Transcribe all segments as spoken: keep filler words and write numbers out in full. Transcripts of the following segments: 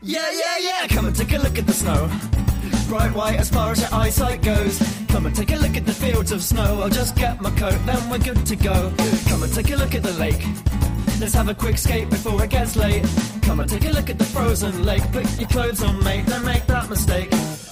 Yeah, yeah, yeah, come and take a look at the snow. Bright white as far as your eyesight goes. Come and take a look at the fields of snow. I'll just get my coat, then we're good to go. Come and take a look at the lake. Let's have a quick skate before it gets late. Come and take a look at the frozen lake. Put your clothes on, mate, don't make that mistake.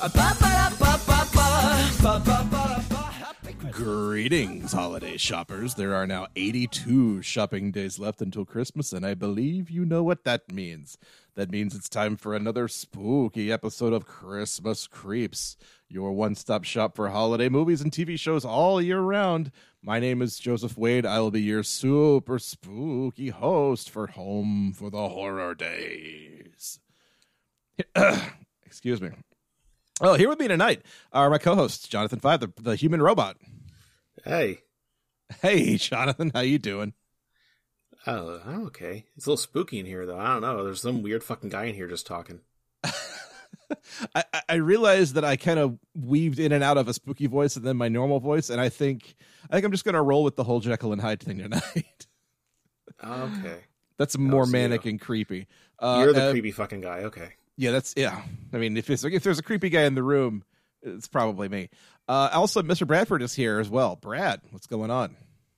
Greetings, holiday shoppers. There are now eighty-two shopping days left until Christmas, and I believe you know what that means. That means it's time for another spooky episode of Christmas Creeps, your one-stop shop for holiday movies and T V shows all year round. My name is Joseph Wade. I will be your super spooky host for Home for the Horror Days. Excuse me. Oh, here with me tonight are my co-hosts, Jonathan Five, the, the human robot. Hey. Hey, Jonathan, how you doing? Oh, I'm okay. It's a little spooky in here, though. I don't know. There's some weird fucking guy in here just talking. I, I realized that I kind of weaved in and out of a spooky voice and then my normal voice, and I think I think I'm just going to roll with the whole Jekyll and Hyde thing tonight. Okay. That's more That manic you. and creepy. Uh, You're the uh, creepy fucking guy. Okay. Yeah, that's yeah. I mean, if it's if there's a creepy guy in the room, it's probably me. Uh, also, Mister Bradford is here as well. Brad, what's going on?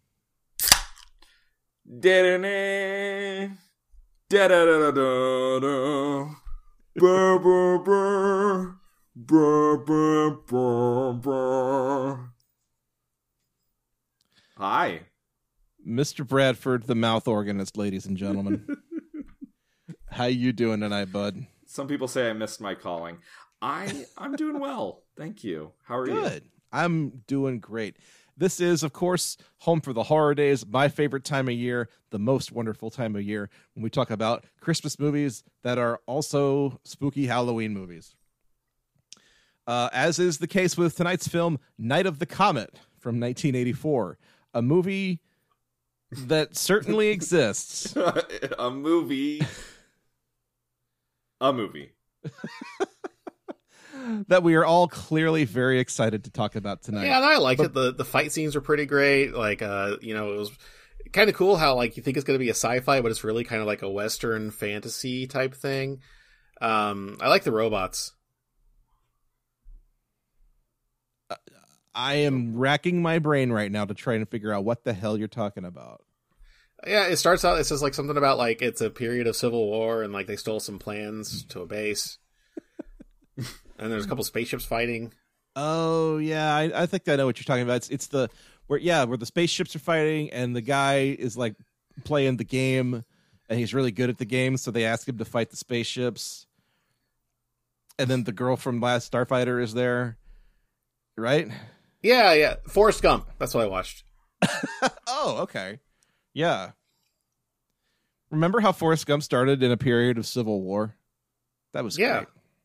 Da-da-da. Da-da-da-da-da. Brr, brr, brr. Brr, brr, brr, brr. Hi. Mister Bradford, the mouth organist, ladies and gentlemen. How you doing tonight, bud? Some people say I missed my calling. I, I'm doing well. Thank you. How are you? Good. I'm doing great. This is, of course, Home for the Horror Days, my favorite time of year, the most wonderful time of year, when we talk about Christmas movies that are also spooky Halloween movies. Uh, as is the case with tonight's film, Night of the Comet from nineteen eighty-four, a movie that certainly exists. A movie. A movie. That we are all clearly very excited to talk about tonight. Yeah, and I liked But- it. The the fight scenes were pretty great. Like, uh, you know, it was kind of cool how, like, you think it's going to be a sci-fi, but it's really kind of like a Western fantasy type thing. Um, I like the robots. I am racking my brain right now to try and figure out what the hell you're talking about. Yeah, it starts out, it says, like, something about, like, it's a period of civil war, and, like, they stole some plans to a base. And there's a couple spaceships fighting. Oh yeah, I, I think I know what you're talking about. It's it's the where yeah where the spaceships are fighting and the guy is like playing the game and he's really good at the game, so they ask him to fight the spaceships. And then the girl from Last Starfighter is there, right? Yeah, yeah. Forrest Gump. That's what I watched. Oh, okay, yeah. Remember how Forrest Gump started in a period of civil war? That was Yeah. great.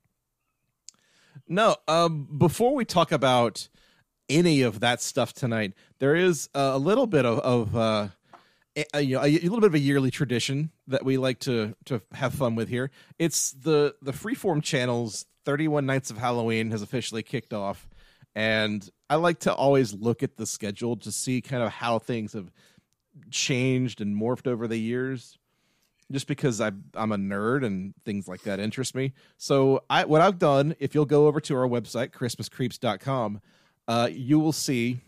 No, um, before we talk about any of that stuff tonight, there is a little bit of, of uh, a, you know, a, a little bit of a yearly tradition that we like to to have fun with here. It's the the Freeform channel's thirty-one Nights of Halloween has officially kicked off, and I like to always look at the schedule to see kind of how things have changed and morphed over the years. Just because I, I'm a nerd and things like that interest me. So I, what I've done, if you'll go over to our website, christmas creeps dot com, uh, you will see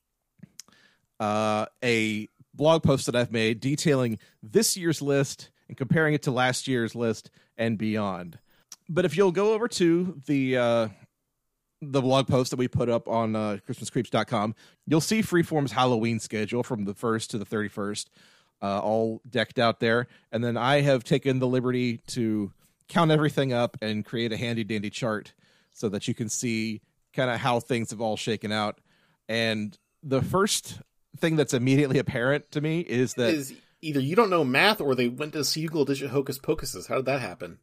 uh, a blog post that I've made detailing this year's list and comparing it to last year's list and beyond. But if you'll go over to the uh, the blog post that we put up on uh, christmas creeps dot com, you'll see Freeform's Halloween schedule from the first to the thirty-first. Uh, all decked out there. And then I have taken the liberty to count everything up and create a handy dandy chart so that you can see kind of how things have all shaken out. And the first thing that's immediately apparent to me is that Is either you don't know math or they went to single digit hocus pocuses. How did that happen?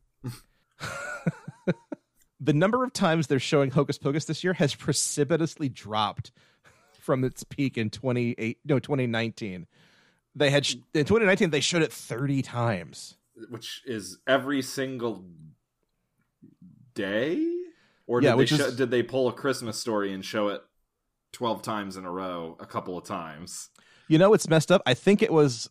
the number of times they're showing Hocus Pocus this year has precipitously dropped from its peak in twenty-eight, no, twenty nineteen. They had in twenty nineteen they showed it thirty times, Which is every single day? Or did, Yeah, they which show, is- did they pull A Christmas Story and show it twelve times in a row a couple of times? You know, it's messed up. I think it was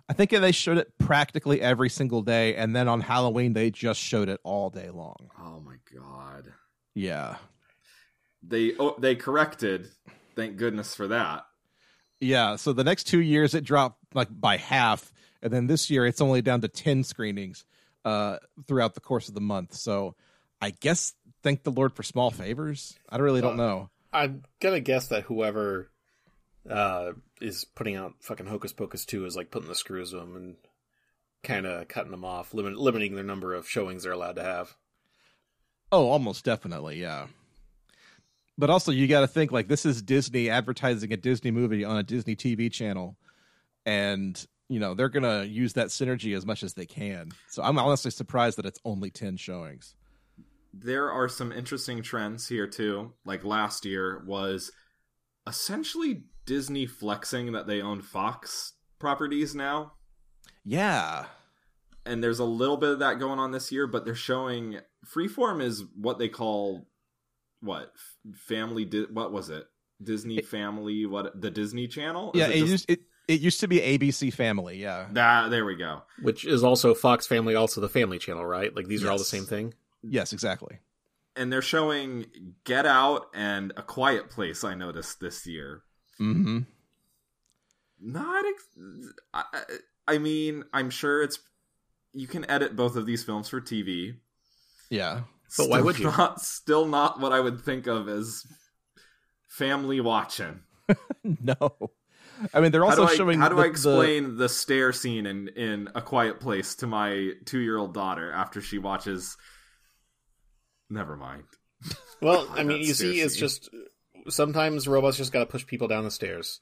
I think they showed it practically every single day, and then on Halloween they just showed it all day long. Oh my god. Yeah. They oh, they corrected. Thank goodness for that. Yeah, so the next two years it dropped like by half, and then this year it's only down to ten screenings uh, throughout the course of the month. So I guess thank the Lord for small favors. I really don't Uh, know. I'm gonna guess that whoever uh, is putting out fucking Hocus Pocus two is like putting the screws to them and kind of cutting them off, limit, limiting their number of showings they're allowed to have. Oh, almost definitely, yeah. But also, you got to think, like, this is Disney advertising a Disney movie on a Disney T V channel. And, you know, they're going to use that synergy as much as they can. So I'm honestly surprised that it's only ten showings. There are some interesting trends here, too. Like last year was essentially Disney flexing that they own Fox properties now. Yeah. And there's a little bit of that going on this year, but they're showing... Freeform is what they call... What? Family... Di- what was it? Disney Family... What? The Disney Channel? Is Yeah, it it, just- used, it, it used to be A B C Family, yeah. Ah, there we go. Which is also Fox Family, also the Family Channel, right? Like, these are all the Yes. same thing? Yes, exactly. And they're showing Get Out and A Quiet Place, I noticed this year. Mm-hmm. Not... Ex- I, I mean, I'm sure it's... You can edit both of these films for T V. Yeah. But why Still would you? Not, still not what I would think of as family watching. No. I mean, they're How do also I, showing... how do the, I explain the stair scene in, in A Quiet Place to my two-year-old daughter after she watches... Never mind. Well, God, I mean, that you see, stair it's scene. just... Sometimes robots just gotta push people down the stairs.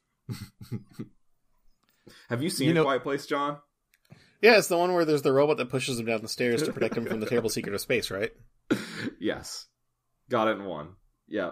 Have you seen You know- A Quiet Place, John? Yeah, it's the one where there's the robot that pushes them down the stairs to protect them from the terrible secret of space, right? Yes. Got it in one. Yeah.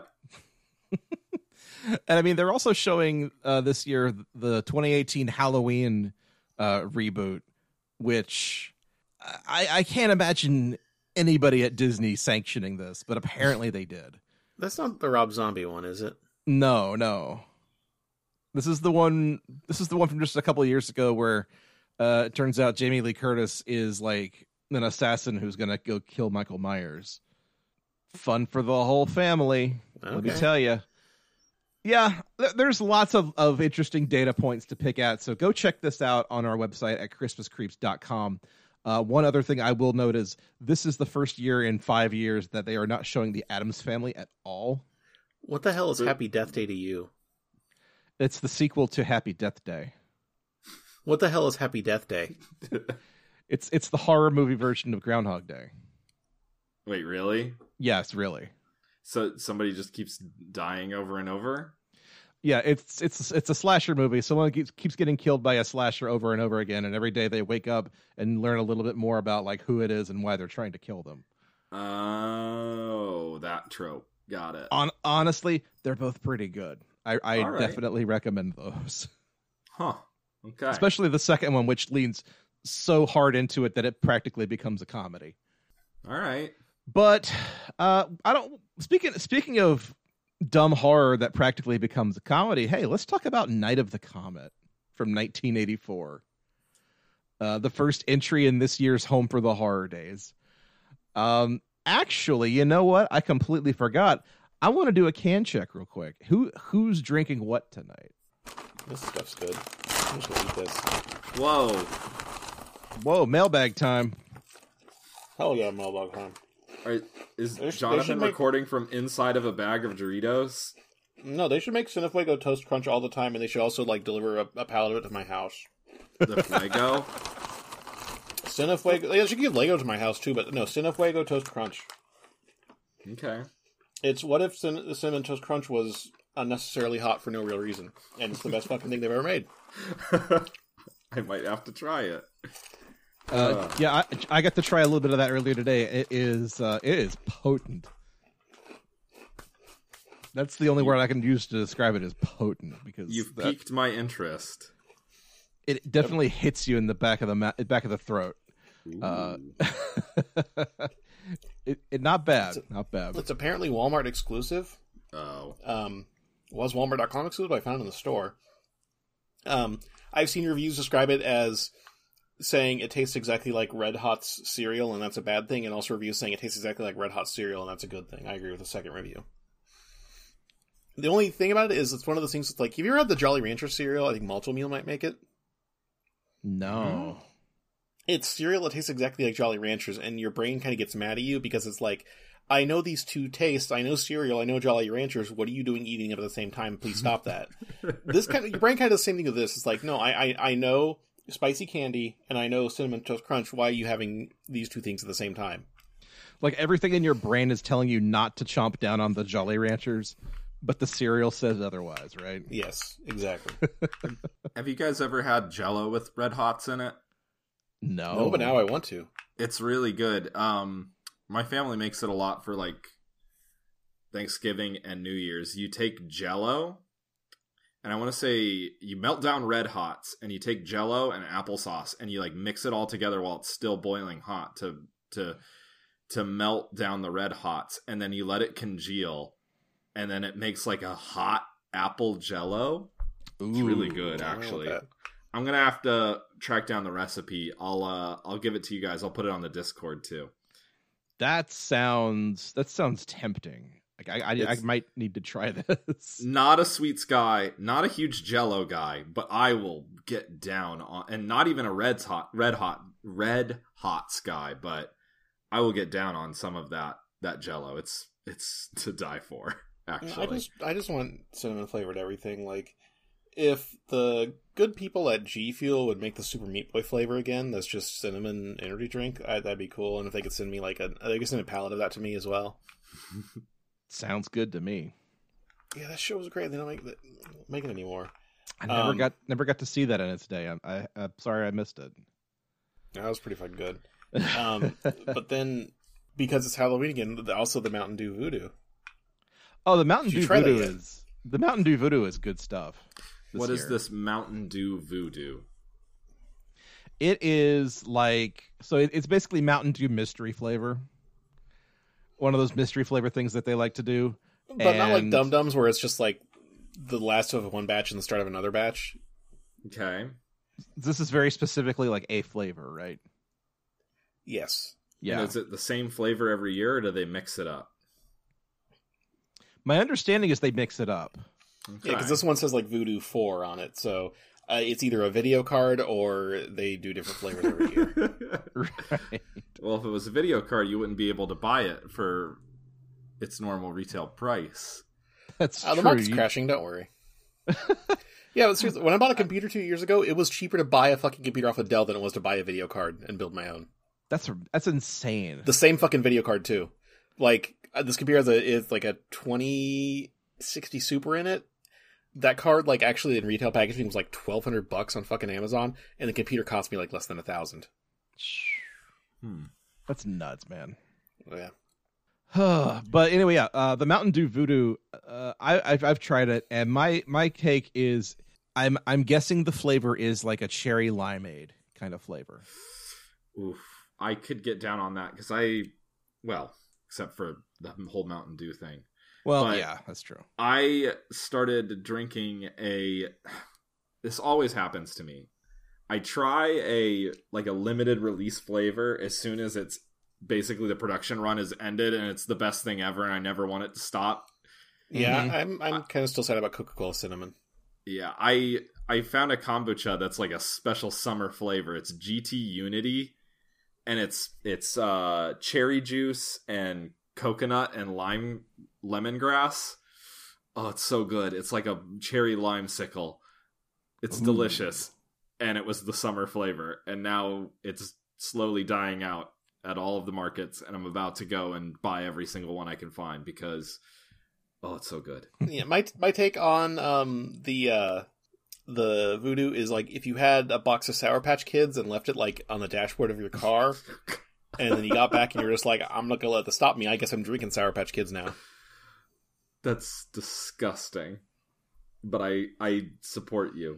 And I mean, they're also showing uh, this year the twenty eighteen Halloween uh, reboot, which I, I can't imagine anybody at Disney sanctioning this, but apparently they did. That's not the Rob Zombie one, is it? No, no. This is the one. This is the one from just a couple of years ago where uh, it turns out Jamie Lee Curtis is like an assassin who's going to go kill Michael Myers. Fun for the whole family. Let me Okay. tell you. Yeah, th- there's lots of, of interesting data points to pick at. So go check this out on our website at christmas creeps dot com. Uh, one other thing I will note is this is the first year in five years that they are not showing the Addams Family at all. What the hell is Happy Death Day to you? It's the sequel to Happy Death Day. What the hell is Happy Death Day? It's it's the horror movie version of Groundhog Day. Wait, really? Yes, really. So somebody just keeps dying over and over? Yeah, it's it's it's a slasher movie. Someone keeps keeps getting killed by a slasher over and over again, and every day they wake up and learn a little bit more about like who it is and why they're trying to kill them. Oh, that trope. Got it. On honestly, they're both pretty good. I, I All right. definitely recommend those, Huh. Okay. especially the second one, which leans so hard into it that it practically becomes a comedy. All right. But uh, I don't. Speaking speaking of dumb horror that practically becomes a comedy, hey, let's talk about Night of the Comet from nineteen eighty-four. Uh, the first entry in this year's Home for the Horror Days. Um, actually, you know what? I completely forgot. I want to do a can check real quick. Who who's drinking what tonight? This stuff's good. I'm just gonna eat this. Whoa. Whoa, mailbag time. Hell yeah, mailbag time. Are, is They sh- they Jonathan should make- recording from inside of a bag of Doritos? No, they should make Cinefuego Toast Crunch all the time, and they should also like deliver a, a pallet of it to my house. The Fuego? Cinefuego. They should give Lego to my house too, but no, Cinefuego Toast Crunch. Okay. It's what if Cin- the Cinnamon Toast Crunch was unnecessarily hot for no real reason, and it's the best fucking thing they've ever made. I might have to try it. Uh, yeah, I, I got to try a little bit of that earlier today. It is uh, it is potent. That's the only word I can use to describe it, is potent, because You've that- piqued my interest. it definitely hits you in the back of the ma- back of the throat. Uh, it, it not bad, not bad. It's apparently Walmart exclusive. Oh. Um, was Walmart dot com exclusive? I found it in the store. Um, I've seen reviews describe it as saying it tastes exactly like Red Hot's cereal, and that's a bad thing, and also reviews saying it tastes exactly like Red Hot cereal, and that's a good thing. I agree with the second review. The only thing about it is it's one of those things that's like, have you ever had the Jolly Rancher cereal? I think Malto Meal might make it. No. It's cereal that tastes exactly like Jolly Ranchers, and your brain kind of gets mad at you because it's like, I know these two tastes. I know cereal. I know Jolly Ranchers. What are you doing eating it at the same time? Please stop that. This kind of your brain kind of does the same thing with this. It's like, no, I, I I know spicy candy and I know Cinnamon Toast Crunch. Why are you having these two things at the same time? Like everything in your brain is telling you not to chomp down on the Jolly Ranchers, but the cereal says otherwise, right? Yes, exactly. Have you guys ever had Jell-O with Red Hots in it? No. No, but now I want to. It's really good. Um, my family makes it a lot for like Thanksgiving and New Year's. You take Jell-O, and I want to say you melt down Red Hots, and you take Jell-O and applesauce, and you like mix it all together while it's still boiling hot to to to melt down the Red Hots, and then you let it congeal, and then it makes like a hot apple Jell-O. It's really good, actually. I'm gonna have to track down the recipe. I'll uh, I'll give it to you guys. I'll put it on the Discord too. That sounds that sounds tempting. Like I I, I might need to try this. Not a sweets guy, not a huge Jell-O guy, but I will get down on, and not even a red hot, red hot, red hots guy, but I will get down on some of that that Jell-O. It's it's to die for. Actually, I just I just want cinnamon flavored everything. Like, if the good people at G Fuel would make the Super Meat Boy flavor again, that's just cinnamon energy drink, I, that'd be cool. And if they could send me like a, they could send a pallet of that to me as well. Sounds good to me. Yeah, that show was great. They don't make it, make it anymore. I never Um, got never got to see that in its day. I'm, I, I'm sorry I missed it. That was pretty fucking good. Um, but then, because it's Halloween again, also the Mountain Dew Voodoo. Oh, the Mountain Did you Dew try that Voodoo yet? is the Mountain Dew Voodoo is good stuff. this What is year. this Mountain Dew Voodoo? It is like so. It, it's basically Mountain Dew mystery flavor. One of those mystery flavor things that they like to do, But not like And- Dum Dums, where it's just like the last of one batch and the start of another batch. Okay. This is very specifically like a flavor, right? Yes. Yeah. And is it the same flavor every year, or do they mix it up? My understanding is they mix it up. Yeah, because this one says like Voodoo four on it, so uh, it's either a video card or they do different flavors every year. Right. Well, if it was a video card, you wouldn't be able to buy it for its normal retail price. That's Uh, the true. market's You- crashing, don't worry. Yeah, but seriously, when I bought a computer two years ago, it was cheaper to buy a fucking computer off of Dell than it was to buy a video card and build my own. That's that's insane. The same fucking video card too. Like uh, this computer has a is like a twenty sixty Super in it. That card, like actually in retail packaging, was like twelve hundred bucks on fucking Amazon, and the computer cost me like less than a thousand. Hmm. That's nuts, man. Yeah. But anyway, yeah, uh, the Mountain Dew Voodoo. Uh, I, I've I've tried it, and my my take is I'm I'm guessing the flavor is like a cherry limeade kind of flavor. Oof. I could get down on that because I, well, except for the whole Mountain Dew thing. Well, But- yeah, that's true. I started drinking a. This always happens to me. I try a like a limited release flavor as soon as it's basically the production run is ended and it's the best thing ever, and I never want it to stop. Yeah, Mhm. I'm I'm kind of still sad about Coca-Cola cinnamon. Yeah, I I found a kombucha that's like a special summer flavor. It's G T Unity, and it's it's uh, cherry juice and coconut and lime lemongrass. Oh, it's so good. It's like a cherry limesicle. It's Ooh. delicious, and it was the summer flavor, and now it's slowly dying out at all of the markets, and I'm about to go and buy every single one I can find because oh, it's so good. Yeah, my my take on um the uh the Voodoo is like if you had a box of Sour Patch Kids and left it like on the dashboard of your car, and then you got back and you're just like, I'm not gonna let this stop me. I guess I'm drinking Sour Patch Kids now. That's disgusting. But I I support you.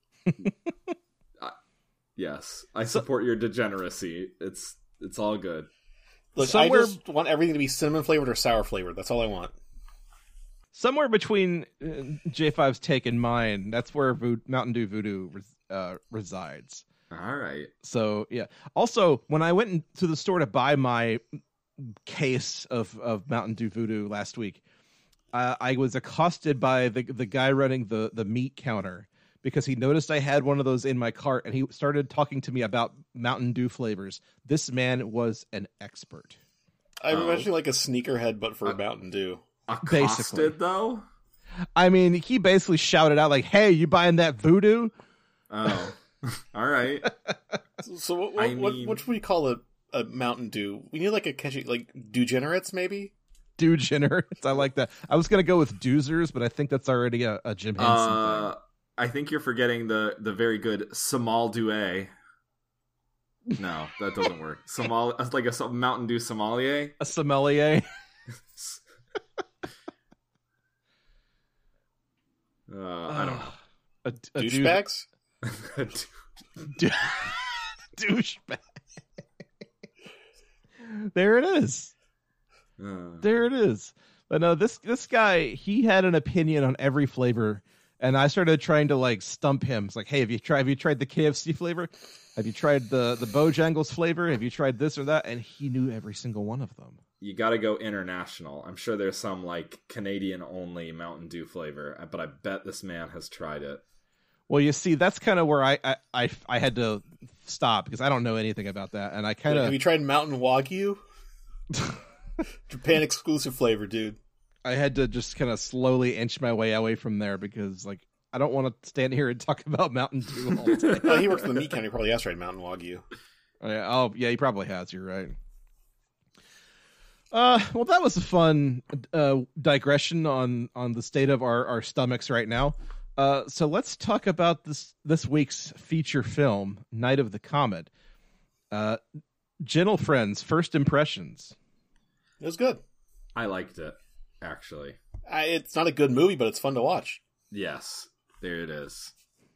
I, yes, I support your degeneracy. It's it's all good. Look, Somewhere- I just want everything to be cinnamon flavored or sour flavored. That's all I want. somewhere between uh, J five's take and mine, that's where Vo- Mountain Dew Voodoo res- uh, resides. All right. So yeah. Also, when I went to the store to buy my case of, of Mountain Dew Voodoo last week, uh, I was accosted by the the guy running the the meat counter because he noticed I had one of those in my cart, and he started talking to me about Mountain Dew flavors. This man was an expert. I'm Oh. imagining like a sneakerhead, but for Uh, Mountain Dew. Basically. Accosted, though? I mean, he basically shouted out like, "Hey, you buying that Voodoo?" Oh. All right. So, so what, what, I what, mean- what should we call a, a Mountain Dew? We need like a catchy, like Dew-generates, maybe? Dew-generates. I like that. I was gonna go with Doozers, but I think that's already a, a Jim Henson Uh, thing. I think you're forgetting the, the very good Samal Douay. No, that doesn't work. Somal, it's like a some- Mountain Dew sommelier. A sommelier. Uh, I don't know. A, a douche- Douchebags? dou- douchebag. There it is. Uh, There it is. But no, this this guy, he had an opinion on every flavor, and I started trying to like stump him. It's like, hey, have you tried have you tried the K F C flavor? Have you tried the the Bojangles flavor? Have you tried this or that? And he knew every single one of them. you got to go international. I'm sure there's some like Canadian only Mountain Dew flavor, but I bet this man has tried it. Well, you see, that's kind of where I, I I I had to stop because I don't know anything about that, and I kind Have of you tried Mountain Wagyu? Japan exclusive flavor, dude. I had to just kind of slowly inch my way away from there because like I don't want to stand here and talk about Mountain Dew all day. Well, he works in the meat counter. He probably has tried Mountain Wagyu. Oh, yeah. Oh, yeah, he probably has. You're right. Uh, well, that was a fun uh, digression on on the state of our, our stomachs right now. Uh, so let's talk about this this week's feature film, Night of the Comet. Uh, Gentle Friends, first impressions. It was good. I liked it, actually. I, it's not a good movie, but it's fun to watch. Yes, there it is.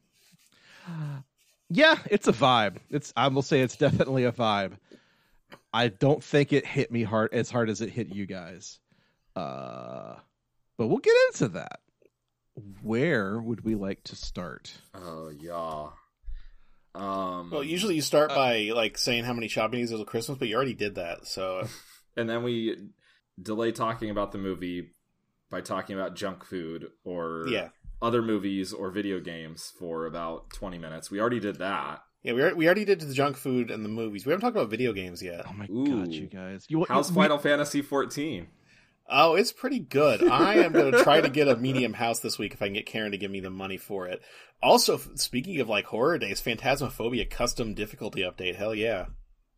Yeah, it's a vibe. It's I will say it's definitely a vibe. I don't think it hit me hard as hard as it hit you guys. Uh, but we'll get into that. Where would we like to start? Oh yeah. Um, Well, usually you start by like saying how many shopping days of Christmas, but you already did that. So and then we delay talking about the movie by talking about junk food or yeah, other movies or video games for about twenty minutes. We already did that. yeah, we already, we already did the junk food and the movies. We haven't talked about video games yet. Oh my Ooh. god, you guys! You, How's we- Final Fantasy fourteen? Oh, it's pretty good. I am going to try to get a medium house this week if I can get Karen to give me the money for it. Also, f- speaking of like horror days, Phantasmophobia custom difficulty update. Hell yeah!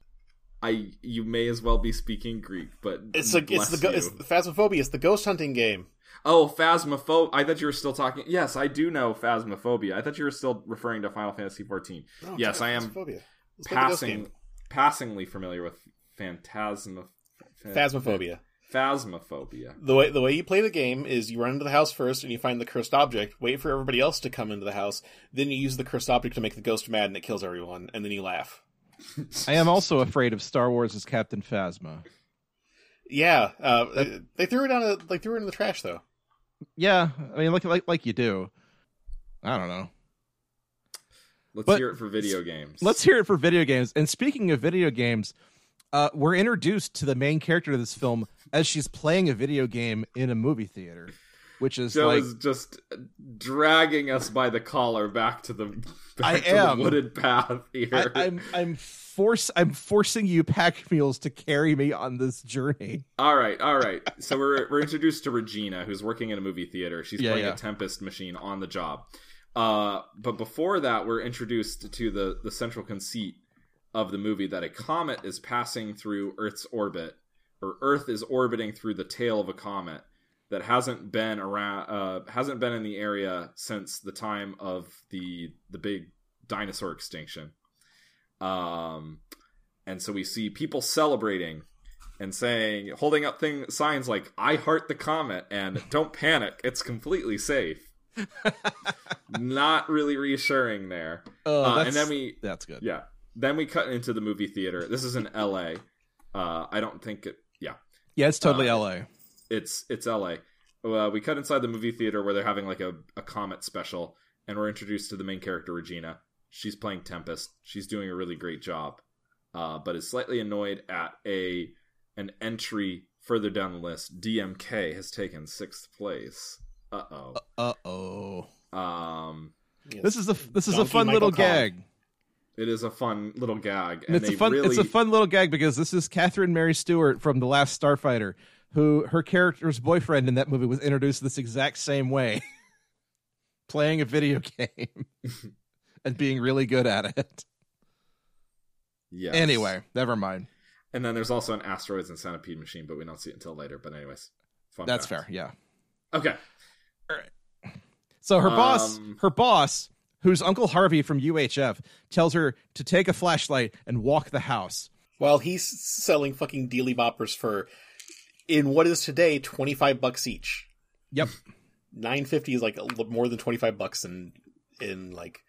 I you may as well be speaking Greek, but It's like it's bless the go- you. it's Phasmophobia. It's the ghost hunting game. Oh, Phasmophobia. I thought you were still talking. Yes, I do know Phasmophobia. I thought you were still referring to Final Fantasy fourteen. Oh, Yes, sorry, I am Phasmophobia. Let's play the ghost Passing, game. passingly familiar with Phantasma. Phasmophobia. Phasmophobia. The way the way you play the game is you run into the house first and you find the cursed object, wait for everybody else to come into the house, then you use the cursed object to make the ghost mad and it kills everyone, and then you laugh. I am also afraid of Star Wars as Captain Phasma. Yeah, uh, they threw it on a they threw it in the trash though. Yeah, I mean, like like like you do. I don't know. Let's But- hear it for video games. Let's hear it for video games. And speaking of video games, uh, we're introduced to the main character of this film as she's playing a video game in a movie theater, which is Joe like is just dragging us by the collar back to the, back I to am. the wooded path here. I, I'm I'm force I'm forcing you pack mules to carry me on this journey. All right, all right. So we're we're introduced to Regina, who's working in a movie theater. She's Yeah, playing yeah. a Tempest machine on the job. Uh, but before that, we're introduced to the the central conceit of the movie that a comet is passing through Earth's orbit, or Earth is orbiting through the tail of a comet that hasn't been around, uh, hasn't been in the area since the time of the the big dinosaur extinction. Um, and so we see people celebrating and saying, holding up thing signs like "I heart the comet" and "Don't panic, it's completely safe." Not really reassuring there. Oh, Uh, that's, and then we, that's good. yeah, then we cut into the movie theater. This is in L A. Uh, I don't think it. Yeah, Yeah, it's totally Uh, L A. it's it's L A. uh, we cut inside the movie theater where they're having like a, a Comet special, and we're introduced to the main character, Regina. She's playing Tempest. She's doing a really great job, uh, but is slightly annoyed at a an entry further down the list. D M K has taken sixth place. Uh oh. Uh oh. Um, Yes. This is a this is Donkey a fun Michael little Collin. gag. it is a fun little gag, And and it's they a fun really it's a fun little gag because this is Catherine Mary Stewart from The Last Starfighter, who her character's boyfriend in that movie was introduced this exact same way, playing a video game and being really good at it. yes. Anyway, never mind. And then there's also an Asteroids and Centipede machine, but we don't see it until later. But anyways, fun That's fact. fair. Yeah. Okay. So her Um, boss, her boss, who's Uncle Harvey from U H F, tells her to take a flashlight and walk the house. While he's selling fucking dealy boppers for, in what is today, twenty-five bucks each. Yep. nine fifty is like a li- more than twenty-five bucks in, in like,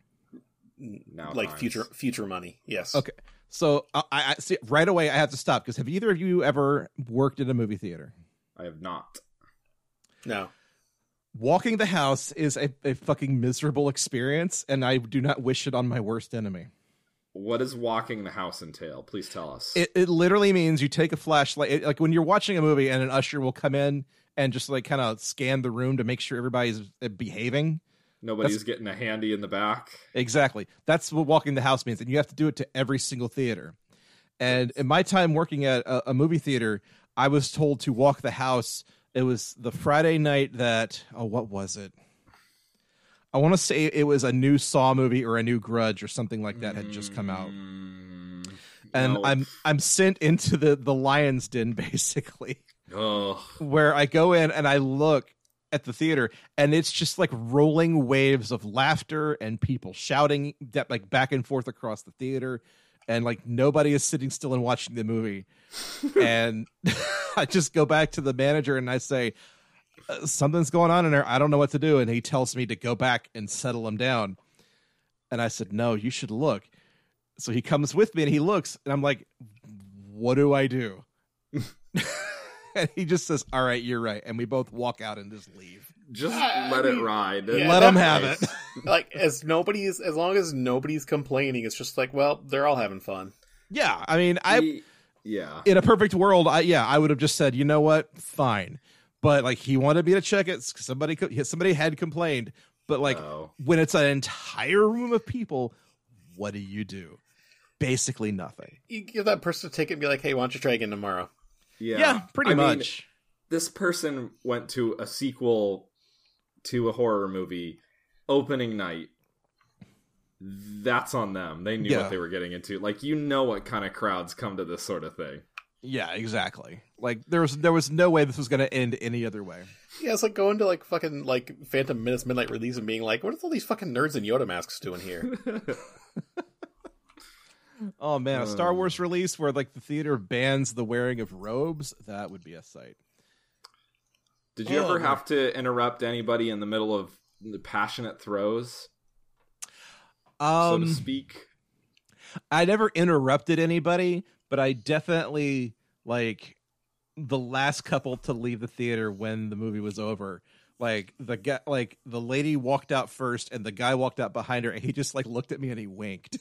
Now like times. future, future money. Yes. Okay. So I, I see right away. I have to stop because have either of you ever worked in a movie theater? I have not. No. Walking the house is a, a fucking miserable experience, and I do not wish it on my worst enemy. What does walking the house entail? Please tell us. It it literally means you take a flashlight, it, like when you're watching a movie and an usher will come in and just like kind of scan the room to make sure everybody's uh, behaving. Nobody's that's- getting a handy in the back. Exactly. That's what walking the house means, and you have to do it to every single theater. And in my time working at a, a movie theater, I was told to walk the house. It was the Friday night that, oh, what was it? I want to say it was a new Saw movie or a new Grudge or something like that had just come out. Mm, And no. I'm I'm sent into the, the lion's den, basically, Ugh. where I go in and I look at the theater, and it's just like rolling waves of laughter and people shouting that like back and forth across the theater, and like nobody is sitting still and watching the movie. And I just go back to the manager and I say, uh, something's going on in there. I don't know what to do. And he tells me to go back and settle him down. And I said, no, you should look. So he comes with me and he looks, and I'm like, what do I do? And he just says, all right, you're right. And we both walk out and just leave. Just I let it mean, ride. yeah, Let that- him have it. Like, as nobody's, as long as nobody's complaining, it's just like, well, they're all having fun. Yeah. I mean, I, He- yeah. in a perfect world, I, yeah, I would have just said, you know what? Fine. But like, he wanted me to check it. Somebody could, somebody had complained, but like Oh. when it's an entire room of people, what do you do? Basically nothing. You give that person a ticket and be like, hey, why don't you try again tomorrow? Yeah, Yeah, pretty I mean, much. this person went to a sequel to a horror movie opening night. That's on them. They knew Yeah. what they were getting into. Like, you know what kind of crowds come to this sort of thing. Yeah, exactly. Like there was there was no way this was going to end any other way. Yeah, it's like going to like fucking like Phantom Menace Midnight Release and being like, what are all these fucking nerds in Yoda masks doing here? Oh man, a Star Wars release where like the theater bans the wearing of robes, that would be a sight. Did you Oh, ever man. have to interrupt anybody in the middle of the passionate throws, so Um to speak? I never interrupted anybody, but I definitely like the last couple to leave the theater when the movie was over. Like the guy, like the lady walked out first, and the guy walked out behind her, and he just like looked at me and he winked.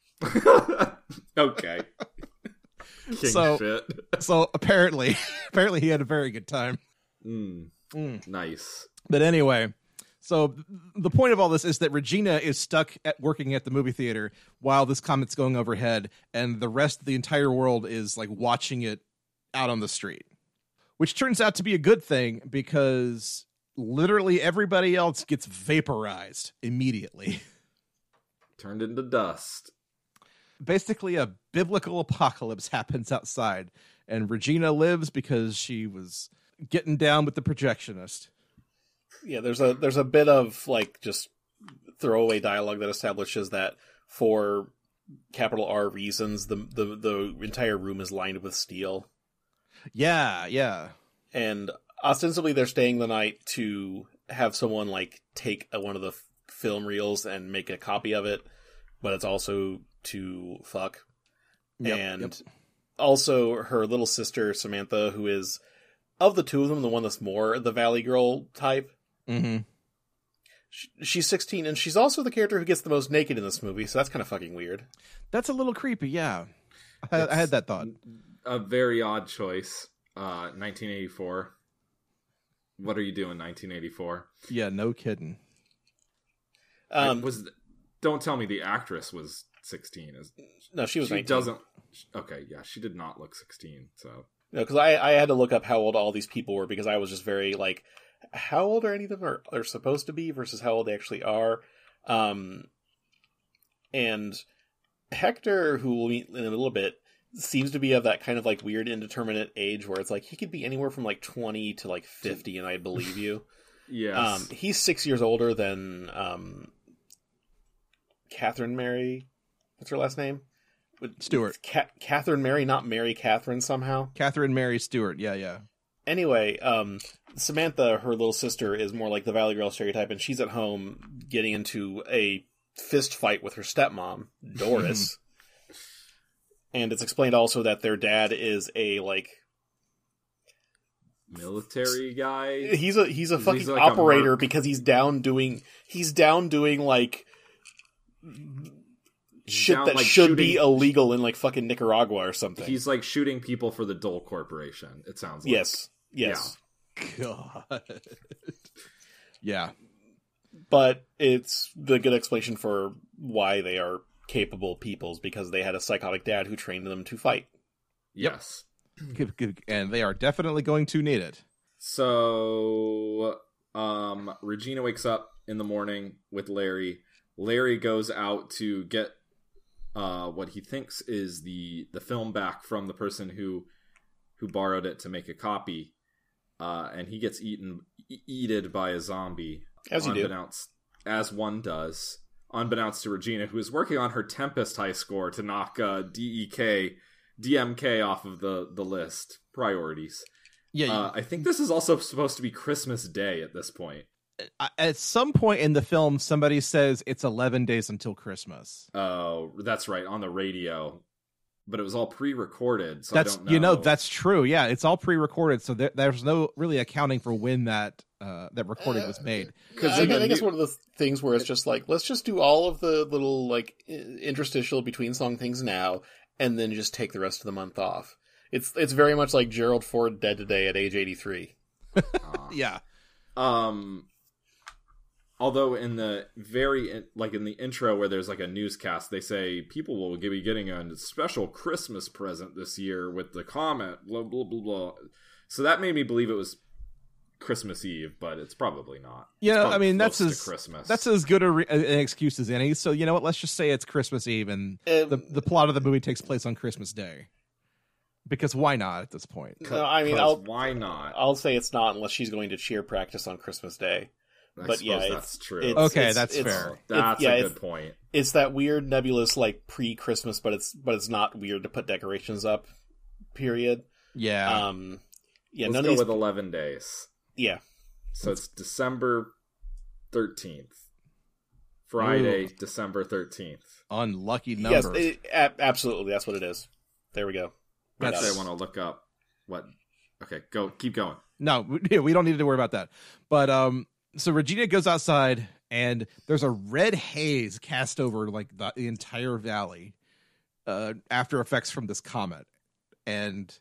Okay. King So- shit. So apparently, apparently he had a very good time. Mm, Mm. nice. But anyway, so th- the point of all this is that Regina is stuck at working at the movie theater while this comet's going overhead, and the rest of the entire world is like watching it out on the street, which turns out to be a good thing because literally everybody else gets vaporized immediately. Turned into dust. Basically, a biblical apocalypse happens outside, and Regina lives because she was getting down with the projectionist. Yeah, there's a there's a bit of like just throwaway dialogue that establishes that for capital R reasons, the the the entire room is lined with steel, Yeah, yeah. and ostensibly they're staying the night to have someone like take a, one of the f- film reels and make a copy of it, but it's also to fuck. Yep, and yep. also her little sister Samantha, who is of the two of them, the one that's more the Valley Girl type. Mm-hmm. She, she's sixteen, and she's also the character who gets the most naked in this movie, so that's kind of fucking weird. That's a little creepy, yeah. I, I had that thought. A very odd choice. Uh, nineteen eighty-four. What are you doing, nineteen eighty-four? Yeah, no kidding. Um, was don't tell me the actress was sixteen. Is no, she was she nineteen. doesn't. Okay, yeah, she did not look sixteen. So no, because I, I had to look up how old all these people were because I was just very like, how old are any of them are, are supposed to be versus how old they actually are. Um, and Hector, who we'll meet in a little bit, seems to be of that kind of like weird indeterminate age where it's like he could be anywhere from like twenty to like fifty, and I believe you. yes, Um, he's six years older than um, Catherine Mary. What's her last name? Stewart. Ca- Catherine Mary, not Mary Catherine somehow. Catherine Mary Stewart. Yeah, yeah. Anyway, um, Samantha, her little sister, is more like the Valley Girl stereotype, and she's at home getting into a fist fight with her stepmom, Doris. And it's explained also that their dad is a like military guy. he's a he's a He's fucking like a operator merc. because he's down doing he's down doing like He's shit down, that like, should shooting- be illegal in like fucking Nicaragua or something. He's like shooting people for the Dole Corporation. It sounds like. yes, yes, God. Yeah. but it's the good explanation for why they are capable peoples because they had a psychotic dad who trained them to fight. Yes. Good, good. And they are definitely going to need it. So, um, Regina wakes up in the morning with Larry. Larry goes out to get uh, what he thinks is the the film back from the person who who borrowed it to make a copy, uh, and he gets eaten e- eated by a zombie. As you do. unbeknownst, as one does, unbeknownst to Regina, who is working on her Tempest high score to knock uh, D E K, D M K off of the the list priorities. Yeah. Uh, I think this is also supposed to be Christmas Day at this point. I- at some point in the film, somebody says it's eleven days until Christmas. Oh, that's right, on the radio. But it was all pre-recorded, so That's I don't know. you know that's true. Yeah, it's all pre-recorded, so there, there's no really accounting for when that uh, that recording was made. Because I, in the I think it's new- one of the things where it's just like, let's just do all of the little like i- interstitial between song things now, and then just take the rest of the month off. It's it's very much like Gerald Ford dead today at age eighty-three. Uh, Yeah. Um, although in the very like in the intro where there's like a newscast, they say people will be getting a special Christmas present this year with the comet. Blah blah blah blah. So that made me believe it was Christmas Eve, but it's probably not. You It's know, probably I mean, close that's to as Christmas. that's as good a re- an excuse as any. So you know what? Let's just say it's Christmas Eve, and Um, the the plot of the movie takes place on Christmas Day. Because why not at this point? No, I mean, 'Cause I'll why not? I'll say it's not unless she's going to cheer practice on Christmas Day. I but suppose yeah, it's- that's true. it's- Okay, that's it's- fair. That's yeah, a it's- good point. It's that weird nebulous like pre-Christmas, but it's but it's not weird to put decorations up. Period. Yeah. Um, yeah, Let's none go of these. with eleven days. Yeah, So it's December thirteenth. Friday, Ooh. December thirteenth. Unlucky yes, numbers. it, a- absolutely. That's what it is. There we go. That's Got it. I want to look up what. Okay, go. Keep going. No, we we don't need to worry about that. But um, so Regina goes outside, and there's a red haze cast over like the, the entire valley, uh, after effects from this comet, and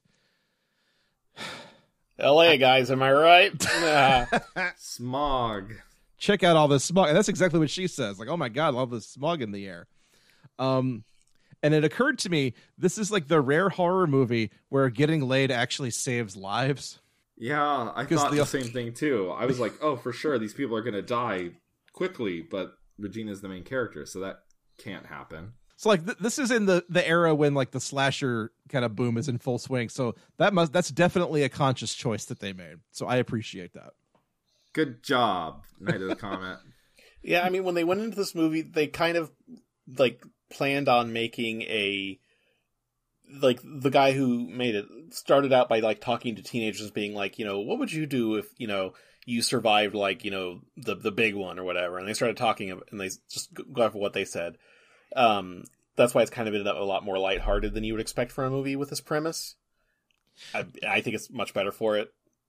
L A guys, am I right? Ah. Smog. check out all this smog. And that's exactly what she says. Like, oh my god, all this smog in the air. Um, and it occurred to me, this is like the rare horror movie where getting laid actually saves lives. Yeah, I 'Cause thought the- the same thing too. I was like, oh, for sure, these people are gonna die quickly, but Regina's the main character, so that can't happen. So like th- this is in the the era when like the slasher kind of boom is in full swing. So that must that's definitely a conscious choice that they made. So I appreciate that. Good job, Night of the Comet. Yeah, I mean, when they went into this movie, they kind of like planned on making a like the guy who made it started out by like talking to teenagers, being like, you know, what would you do if you know you survived like you know the the big one or whatever, and they started talking and they just go off of what they said. Um, that's why it's kind of been a lot more lighthearted than you would expect for a movie with this premise. I, I think it's much better for it.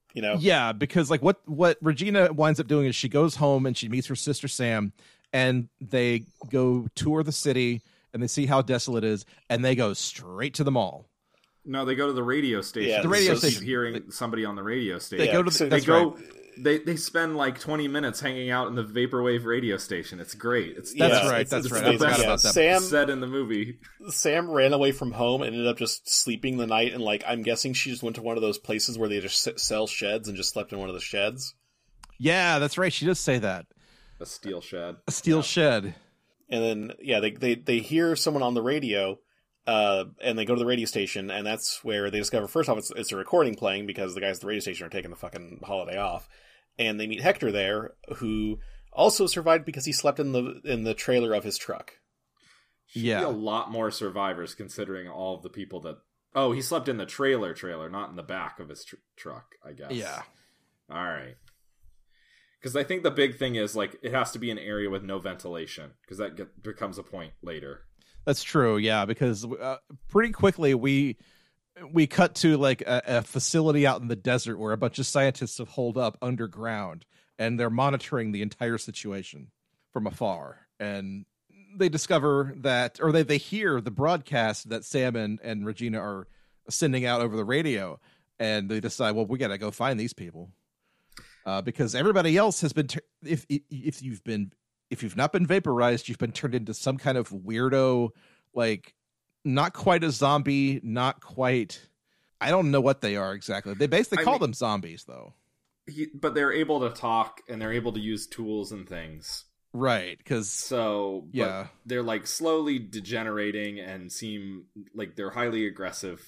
You know? Yeah, because like what what Regina winds up doing is she goes home and she meets her sister Sam, and they go tour the city and they see how desolate it is, and they go straight to the mall. No, they go to the radio station. Yeah, the radio so she's station. hearing somebody on the radio station. They go to the, so that's they go. right. They they spend like twenty minutes hanging out in the vaporwave radio station. It's great. It's That's Yeah, right. it's- That's it's right. I amazing. forgot Yeah, about that. Sam said in the movie. Sam ran away from home and ended up just sleeping the night, and like I'm guessing she just went to one of those places where they just s- sell sheds and just slept in one of the sheds. Yeah, that's right. She does say that. A steel shed. A steel Yeah. shed. And then yeah, they they they hear someone on the radio, uh, and they go to the radio station, and that's where they discover first off it's it's a recording playing because the guys at the radio station are taking the fucking holiday off, and they meet Hector there, who also survived because he slept in the in the trailer of his truck. Should Yeah. be a lot more survivors considering all of the people that. Oh, he slept in the trailer trailer, not in the back of his tr- truck. I guess. Yeah. All right. Because I think the big thing is like it has to be an area with no ventilation because that get, becomes a point later. That's true. Yeah, because uh, pretty quickly we we cut to like a, a facility out in the desert where a bunch of scientists have holed up underground and they're monitoring the entire situation from afar. And they discover that, or they, they hear the broadcast that Sam and, and Regina are sending out over the radio, and they decide, well, we got to go find these people. Uh, because everybody else has been, tur- if if you've been, if you've not been vaporized, you've been turned into some kind of weirdo, like not quite a zombie, not quite. I don't know what they are exactly. They basically I call mean- them zombies, though. He, but they're able to talk and they're able to use tools and things. Right? Because So but Yeah. they're like slowly degenerating and seem like they're highly aggressive.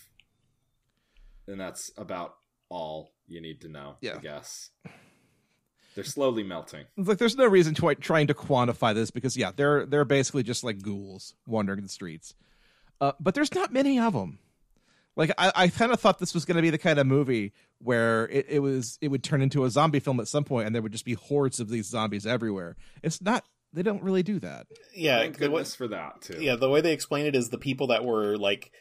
And that's about all you need to know, Yeah. I guess. They're slowly melting. it's like there's no reason to trying to quantify this because yeah, they're they're basically just like ghouls wandering the streets. Uh, but there's not many of them. Like I, I kind of thought this was going to be the kind of movie where it, it was it would turn into a zombie film at some point, and there would just be hordes of these zombies everywhere. It's not. They don't really do that. Yeah, Thank the way, goodness for that, too. yeah. The way they explain it is the people that were like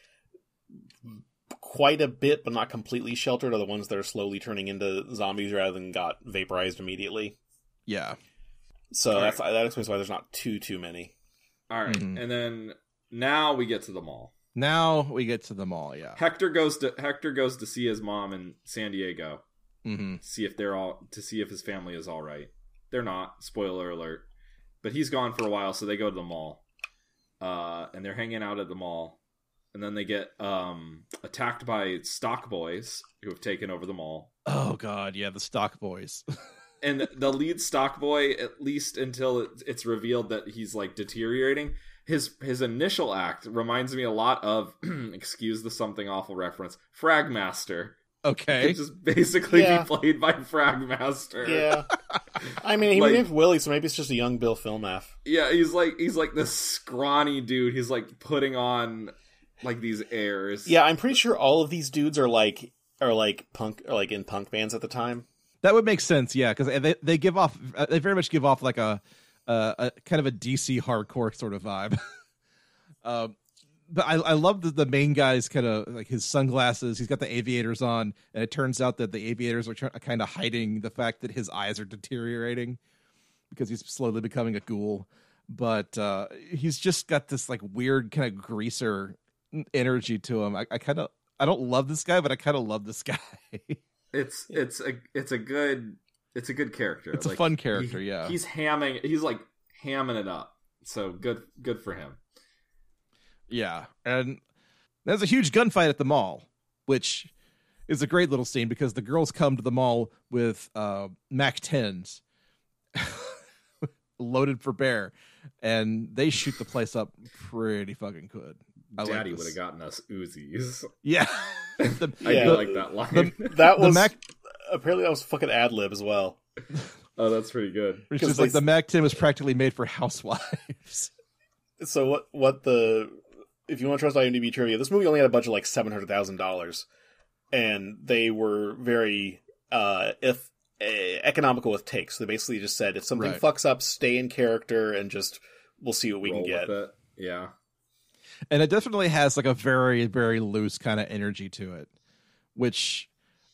quite a bit, but not completely sheltered, are the ones that are slowly turning into zombies rather than got vaporized immediately. Yeah. So All that's that explains why there's not too too many. All right. Mhm. And then now we get to the mall. Now we get to the mall. Yeah. Hector goes to Hector goes to see his mom in San Diego. Mm-hmm. See if they're all to see if his family is all right. They're not. Spoiler alert. But he's gone for a while, so they go to the mall. Uh, and they're hanging out at the mall. And then they get um, attacked by stock boys who have taken over the mall. Oh God, yeah, the stock boys. And the lead stock boy, at least until it, it's revealed that he's like deteriorating, his his initial act reminds me a lot of, excuse the something awful reference, Fragmaster. Okay. It just basically Yeah. be played by Fragmaster. Yeah, I mean, he Like- named Willie, so maybe it's just a young Bill Filmaff. Yeah, he's like he's like this scrawny dude. He's like putting on like these airs. Yeah, I'm pretty sure all of these dudes are like are like punk or like in punk bands at the time. That would make sense, yeah, because they they give off they very much give off like a a, a kind of a D C hardcore sort of vibe. um, but I I love the, the main guy's kind of like his sunglasses. He's got the aviators on, and it turns out that the aviators are try- kind of hiding the fact that his eyes are deteriorating because he's slowly becoming a ghoul. But uh, he's just got this like weird kind of greaser energy to him. I, I kind of I don't love this guy, but I kind of love this guy. It's it's a it's a good it's a good character. It's a Like, fun character, he- yeah. He's hamming he's like hamming it up. So good good for him. Yeah, and there's a huge gunfight at the mall, which is a great little scene because the girls come to the mall with uh, Mac tens loaded for bear, and they shoot the place up pretty fucking good. I like Daddy this. would have gotten us Uzis. Yeah, the, I Yeah. do the- like that line. the- That the was Mac, apparently that was fucking ad lib as well. Oh, that's pretty good. which 'cause is like they- the Mac ten was practically made for housewives. So what? What the? If you want to trust IMDb trivia, this movie only had a budget of like seven hundred thousand dollars, and they were very uh, if uh, economical with takes. They basically just said if something Right. fucks up, stay in character, and just we'll see what we Roll can get. with it. Yeah. And it definitely has like a very, very loose kind of energy to it, which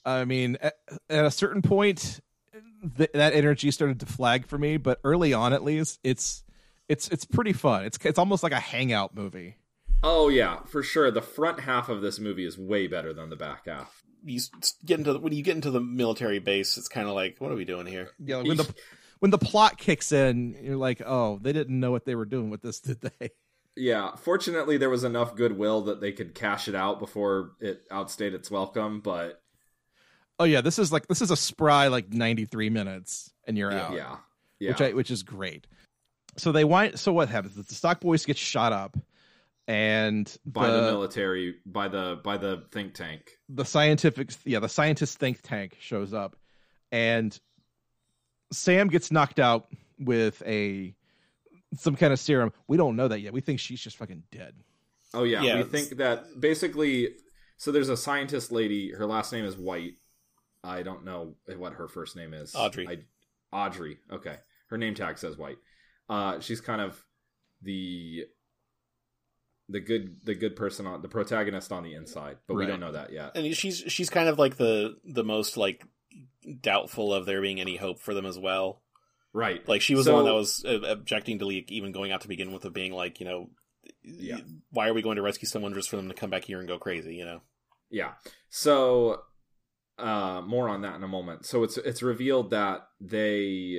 I mean, at, at a certain point, th- that energy started to flag for me. But early on, at least, it's it's it's pretty fun. It's it's almost like a hangout movie. Oh yeah, for sure. The front half of this movie is way better than the back half. You get into the, when you get into the military base, it's kind of like, what are we doing here? Yeah, when the when the plot kicks in, you're like, oh, they didn't know what they were doing with this, did they? Yeah, fortunately, there was enough goodwill that they could cash it out before it outstayed its welcome. But oh yeah, this is like this is a spry like ninety-three minutes, and you're yeah, out. yeah, yeah. which I, which is great. So they wind. So what happens? The Stock Boys get shot up, and by the, the military, by the by the think tank, the scientific, yeah, the scientist think tank shows up, and Sam gets knocked out with a some kind of serum. We don't know that yet. We think she's just fucking dead. Oh yeah, yeah we think that basically. So there's a scientist lady. Her last name is White. I don't know what her first name is. Audrey. I, Audrey. Okay, her name tag says White. Uh, she's kind of the the good the good person on the protagonist on the inside, but right. we don't know that yet. And she's she's kind of like the the most like doubtful of there being any hope for them as well. Right. Like she was so, the one that was uh, objecting to like, even going out to begin with, of being like, you know, yeah. why are we going to rescue someone just for them to come back here and go crazy? You know. Yeah. So uh, more on that in a moment. So it's it's revealed that they.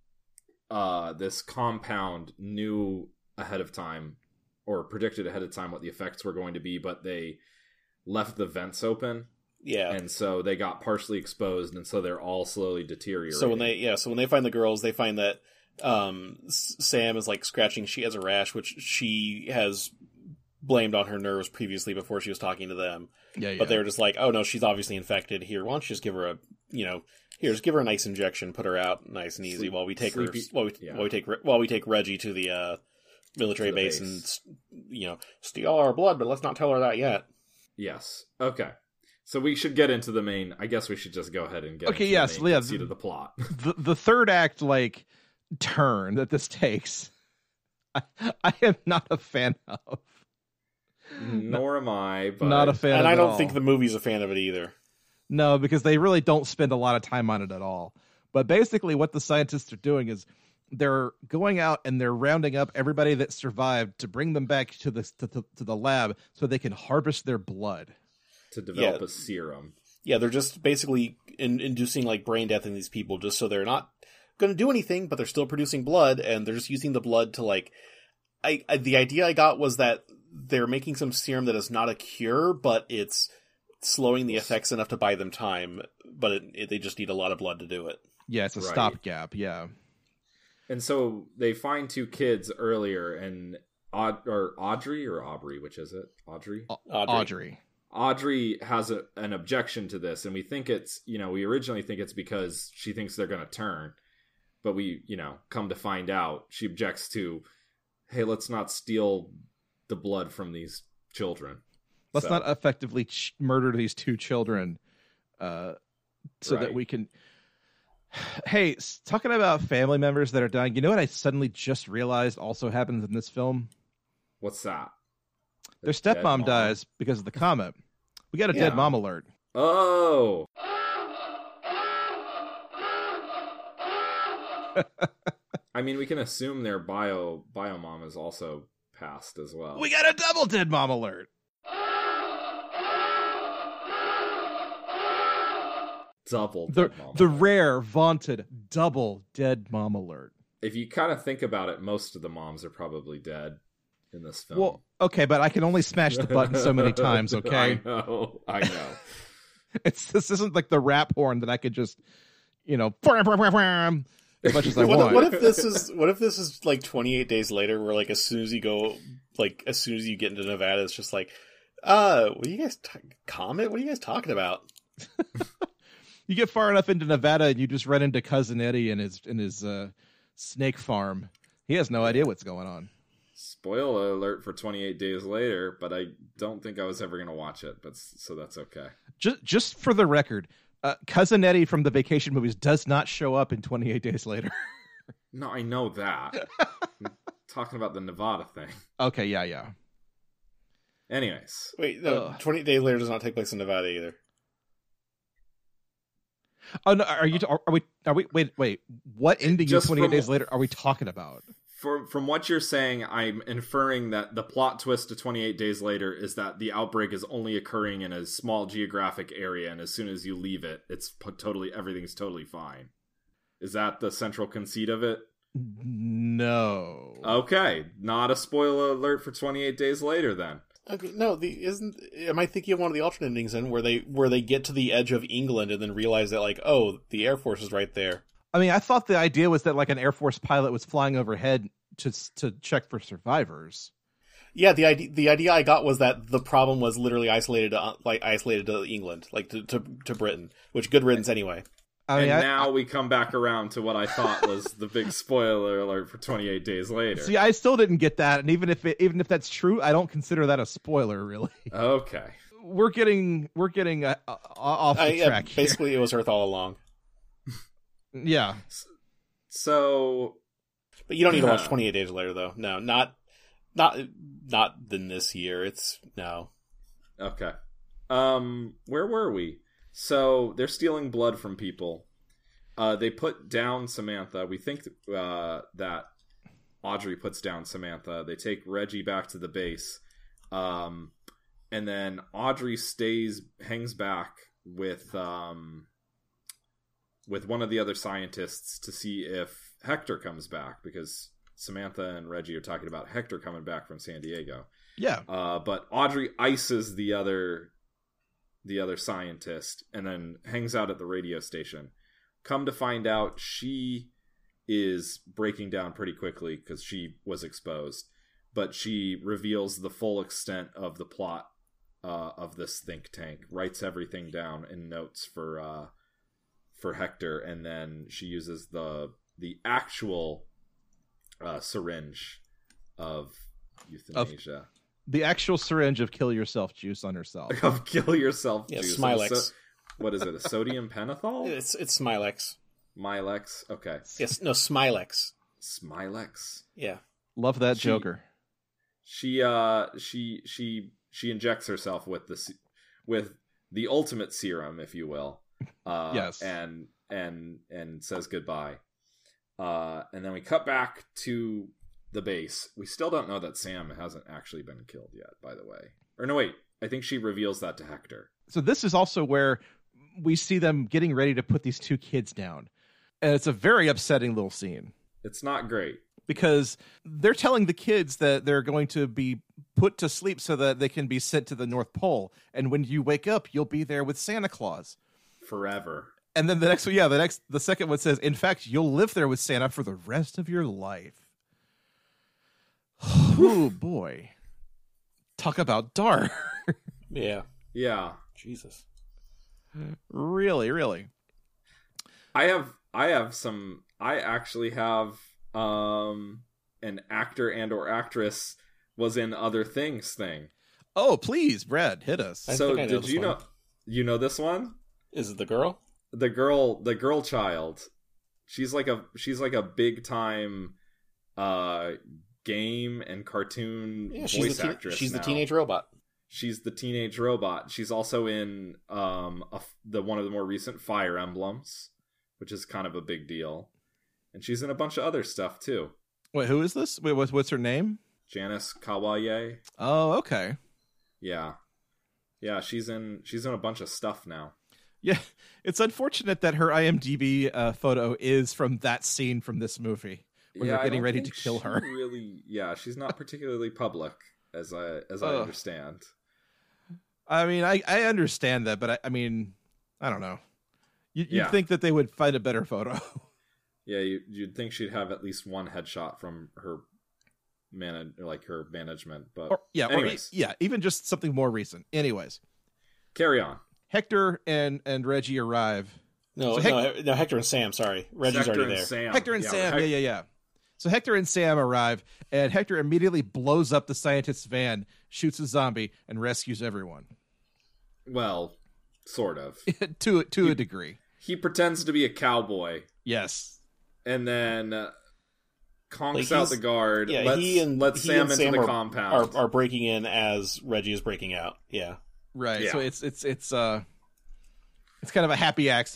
Uh, this compound knew ahead of time or predicted ahead of time what the effects were going to be, but they left the vents open. Yeah. And so they got partially exposed, and so they're all slowly deteriorating. So when they, yeah, so when they find the girls, they find that um, Sam is like scratching, she has a rash, which she has blamed on her nerves previously before she was talking to them. Yeah, yeah. But they were just like, oh no, she's obviously infected. Here, why don't you just give her a, you know, here, just give her a nice injection, put her out nice and easy Sleep, while we take sleepy, her, while we, yeah. while we take, while we take Reggie to the uh, military to the base, base and, you know, steal our blood, but let's not tell her that yet. Yes. Okay. So we should get into the main. I guess we should just go ahead and get okay. into Yes. the main Yeah. conceit of the plot. The the third act like turn that this takes, I, I am not a fan of. Nor am I. But... Not a fan. And of I it don't all. think the movie's a fan of it either. No, because they really don't spend a lot of time on it at all. But basically what the scientists are doing is they're going out and they're rounding up everybody that survived to bring them back to the to, to, to the lab so they can harvest their blood. To develop Yeah. a serum. Yeah, they're just basically in, inducing like brain death in these people just so they're not going to do anything, but they're still producing blood, and they're just using the blood to like... I, I the idea I got was that they're making some serum that is not a cure, but it's slowing the effects enough to buy them time, but it, it, they just need a lot of blood to do it. Yeah, it's a Right. stopgap. Yeah. And so they find two kids earlier, and Aud- or Audrey or Aubrey, which is it? Audrey? Audrey. Audrey. Audrey has a, an objection to this, and we think it's, you know, we originally think it's because she thinks they're going to turn, but we, you know, come to find out she objects to, hey, let's not steal the blood from these children. Let's So- not effectively ch- murder these two children, uh, so Right. that we can. Hey, s- talking about family members that are dying, you know what I suddenly just realized also happens in this film? What's that? Their The dead stepmom mom? dies because of the comet. We got a Yeah. dead mom alert. Oh! I mean, we can assume their bio bio mom is also passed as well. We got a double dead mom alert. Double The dead mom the alert. rare vaunted double dead mom alert. If you kind of think about it, most of the moms are probably dead in this film. Well, okay, but I can only smash the button so many times. Okay, I know, I know. it's this isn't like the rap horn that I could just, you know, as much as I What, want. what if this is what if this is like twenty-eight days later, where like as soon as you go, like as soon as you get into Nevada, it's just like, uh, what are you guys t- Comet? What are you guys talking about? You get far enough into Nevada and you just run into Cousin Eddie in his in his uh, snake farm. He has no idea what's going on. Spoiler alert for twenty-eight days later, but I don't think I was ever going to watch it, but so that's okay. Just just for the record, uh, Cousin Eddie from the Vacation movies does not show up in twenty-eight days later. No, I know that. I'm talking about the Nevada thing. Okay, yeah, yeah. Anyways, Wait, no, Ugh. twenty days later does not take place in Nevada either. Oh no, are you? Are, are we? Are we? Wait, wait. What ending Just twenty-eight from- days later are we talking about? From from what you're saying, I'm inferring that the plot twist to twenty-eight days later is that the outbreak is only occurring in a small geographic area, and as soon as you leave it, it's p- totally everything's totally fine. Is that the central conceit of it? No. Okay, not a spoiler alert for twenty-eight days later then. Okay, no, the isn't. Am I thinking of one of the alternate endings in where they where they get to the edge of England and then realize that like, oh, the Air Force is right there. I mean, I thought the idea was that like an Air Force pilot was flying overhead to to check for survivors. Yeah, the idea the idea I got was that the problem was literally isolated to like isolated to England, like to to, to Britain, which good riddance anyway. I mean, and I, now I, we come back around to what I thought was the big spoiler alert for twenty-eight days later. see, I still didn't get that, and even if it, even if that's true, I don't consider that a spoiler. Really, Okay. we're getting we're getting uh, uh, off the I, yeah, track here. basically, it was Earth all along. Yeah, So But you don't need to watch Yeah. twenty-eight Days Later, though. No, not not not in this year. It's no. okay. Um, where were we? So they're stealing blood from people. Uh, they put down Samantha. We think uh, that Audrey puts down Samantha. They take Reggie back to the base, um, and then Audrey stays, hangs back with um, with one of the other scientists to see if Hector comes back, because Samantha and Reggie are talking about Hector coming back from San Diego. yeah. Uh, but Audrey ices the other the other scientist and then hangs out at the radio station. Come to find out, she is breaking down pretty quickly because she was exposed. But she reveals the full extent of the plot uh, of this think tank, writes everything down in notes for uh, for Hector, and then she uses the the actual uh, syringe of euthanasia. The actual syringe of kill yourself juice on herself. Of kill yourself Yeah, juice. Smilex. So- what is it? A sodium pentothal? It's it's Smilex. Milex. Okay. Yes, no Smilex. Smilex. Yeah. Love that She- Joker. She uh she she she injects herself with the se- with the ultimate serum, if you will. Uh, Yes. And and and says goodbye. Uh, and then we cut back to the base. We still don't know that Sam hasn't actually been killed yet, by the way. Or no, wait. I think she reveals that to Hector. So this is also where we see them getting ready to put these two kids down. And it's a very upsetting little scene It's not great. because they're telling the kids that they're going to be put to sleep so that they can be sent to the North Pole. And when you wake up, you'll be there with Santa Claus. Forever. And then the next one, yeah, the next, the second one says, in fact, you'll live there with Santa for the rest of your life. Oh boy. Talk about dark. Yeah. Yeah. Jesus. Really, really. I have I have some I actually have um an actor and or actress was in Other Things thing. Oh, please, Brad, hit us. I so think I know did this you one. know you know this one? Is it the girl? The girl the girl child. She's like a she's like a big time uh game and cartoon Yeah, voice she's the teen- actress. she's the now. teenage robot. She's the teenage robot. She's also in um a, the one of the more recent Fire Emblems, which is kind of a big deal. And she's in a bunch of other stuff too. Wait, who is this? Wait, what's, what's her name? Janice Kawaye. Oh, okay. Yeah. Yeah, she's in she's in a bunch of stuff now. Yeah, it's unfortunate that her IMDb uh, photo is from that scene from this movie when yeah, they're I getting don't ready to think kill she her. Really, yeah, she's not particularly public as I as I Ugh. understand. I mean, I, I understand that, but I, I mean, I don't know. You, you'd Yeah. think that they would find a better photo. Yeah, you, you'd think she'd have at least one headshot from her man like her management, but or, yeah, or, e- anyways, yeah, even just something more recent. Anyways, carry on. Hector and, and Reggie arrive. No, So Hec- no, no, Hector and Sam. Sorry, Reggie's Hector already and there. Sam. Hector and Yeah, Sam, Hec- yeah, yeah, yeah. So Hector and Sam arrive, and Hector immediately blows up the scientist's van, shoots a zombie, and rescues everyone. Well, sort of. to to He- a degree. He pretends to be a cowboy Yes. and then uh, conks Like, out he's- the guard. Yeah, lets, he and lets he Sam and into Sam the are, compound. Are, are breaking in as Reggie is breaking out. Yeah. Right. Yeah. So it's it's it's uh it's kind of a happy accident.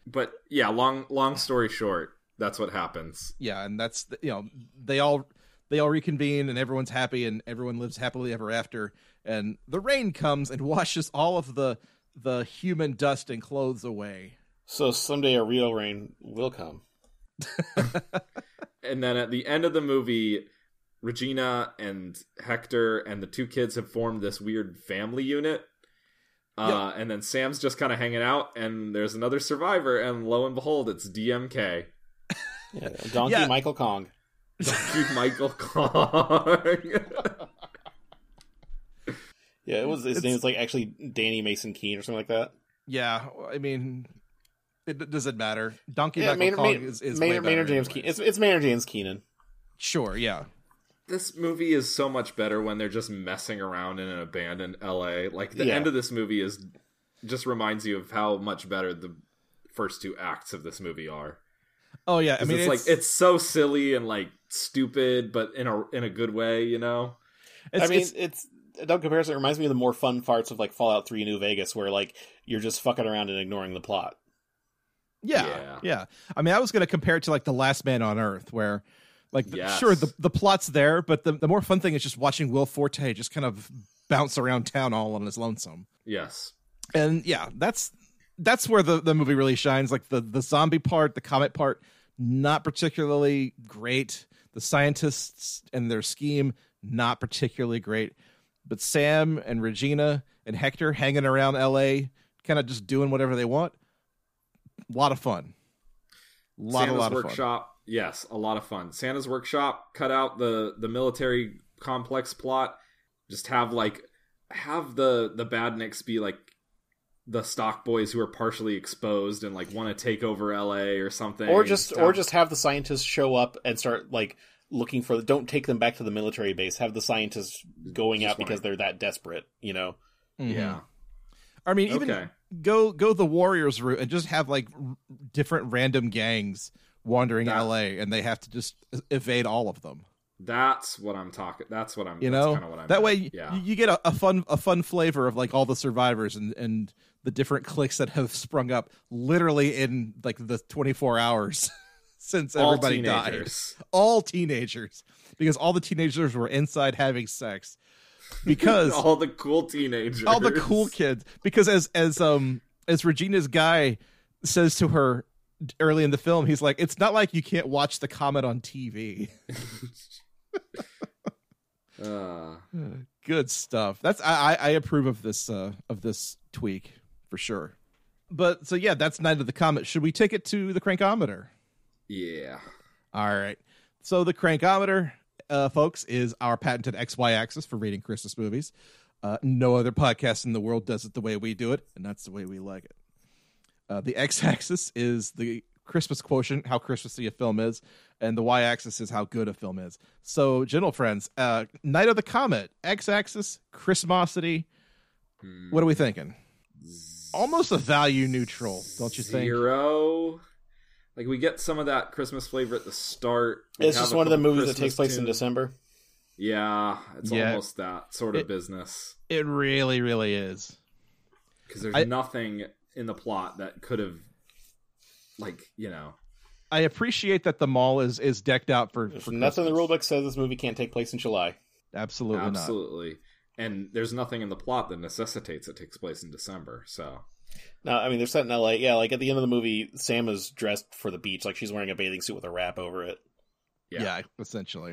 But yeah, long long story short, that's what happens. Yeah, and that's the- you know they all they all reconvene and everyone's happy and everyone lives happily ever after. And the rain comes and washes all of the the human dust and clothes away. So someday a real rain will come. And then at the end of the movie, Regina and Hector and the two kids have formed this weird family unit. Uh, yep. And then Sam's just kind of hanging out, and there's another survivor, and lo and behold, it's D M K. Yeah, Donkey yeah. Michael Kong. Donkey Michael Kong. Yeah, it was his it's, name was like actually Danny Mason Keene or something like that. Yeah, I mean, it doesn't matter. Donkey yeah, Michael Maynard, Kong Maynard, is, is Maynard, Maynard James Keenan. It's, it's Maynard James Keenan. Sure, yeah. This movie is so much better when they're just messing around in an abandoned L A. Like, the yeah. end of this movie is just reminds you of how much better the first two acts of this movie are. Oh yeah, I mean, it's, it's like it's so silly and like stupid, but in a in a good way, you know. It's, I mean, it's, it's no comparison. It reminds me of the more fun parts of like Fallout three New Vegas, where like you're just fucking around and ignoring the plot. Yeah, yeah. yeah. I mean, I was going to compare it to like The Last Man on Earth, where. Like, yes. Sure, the the plot's there, but the, the more fun thing is just watching Will Forte just kind of bounce around town all on his lonesome. Yes. And yeah, that's that's where the, the movie really shines. Like, the, the zombie part, the comet part, not particularly great. The scientists and their scheme, not particularly great. But Sam and Regina and Hector hanging around L A, kind of just doing whatever they want. A lot of fun. A lot, Santa's a lot of Workshop. fun. Yes, a lot of fun. Santa's Workshop, cut out the, the military complex plot. Just have like have the the badniks be like the stock boys who are partially exposed and like want to take over L A or something. Or just Stuff. or just have the scientists show up and start like looking for the, don't take them back to the military base. Have the scientists going just out because they're that desperate, you know. Mm-hmm. Yeah. I mean, even okay. go go the Warriors route and just have like r- different random gangs wandering that, L A, and they have to just evade all of them. That's what I'm talking. That's what I'm. You know, kind of what I'm that at. way yeah. you, you get a, a fun a fun flavor of like all the survivors and and the different cliques that have sprung up literally in like the twenty-four hours since all everybody teenagers. died. All teenagers, because all the teenagers were inside having sex. Because all the cool teenagers, all the cool kids. Because as as um as Regina's guy says to her early in the film, he's like, "It's not like you can't watch the comet on T V." uh. Good stuff. That's I, I approve of this uh, of this tweak for sure. But so yeah, that's Night of the Comet. Should we take it to the crankometer? Yeah. All right. So the crankometer, uh, folks, is our patented X Y axis for rating Christmas movies. Uh, no other podcast in the world does it the way we do it, and that's the way we like it. Uh, the X-axis is the Christmas quotient, how Christmassy a film is, and the Y-axis is how good a film is. So, gentle friends, uh, Night of the Comet, X-axis, Christmasity. Hmm. What are we thinking? Almost a value neutral, don't you think? Zero. Like, we get some of that Christmas flavor at the start. We it's just one of the movies Christmas that takes place tunes. in December. Yeah, it's yeah. almost that sort of it, business. It really, really is. Because there's I, nothing in the plot that could have, like, you know. I appreciate that the mall is, is decked out for, for nothing in the rulebook says this movie can't take place in July. Absolutely, Absolutely. Not. And there's nothing in the plot that necessitates it takes place in December, so. No, I mean, they're set in L A. Yeah, like at the end of the movie, Sam is dressed for the beach. Like she's wearing a bathing suit with a wrap over it. Yeah, yeah essentially.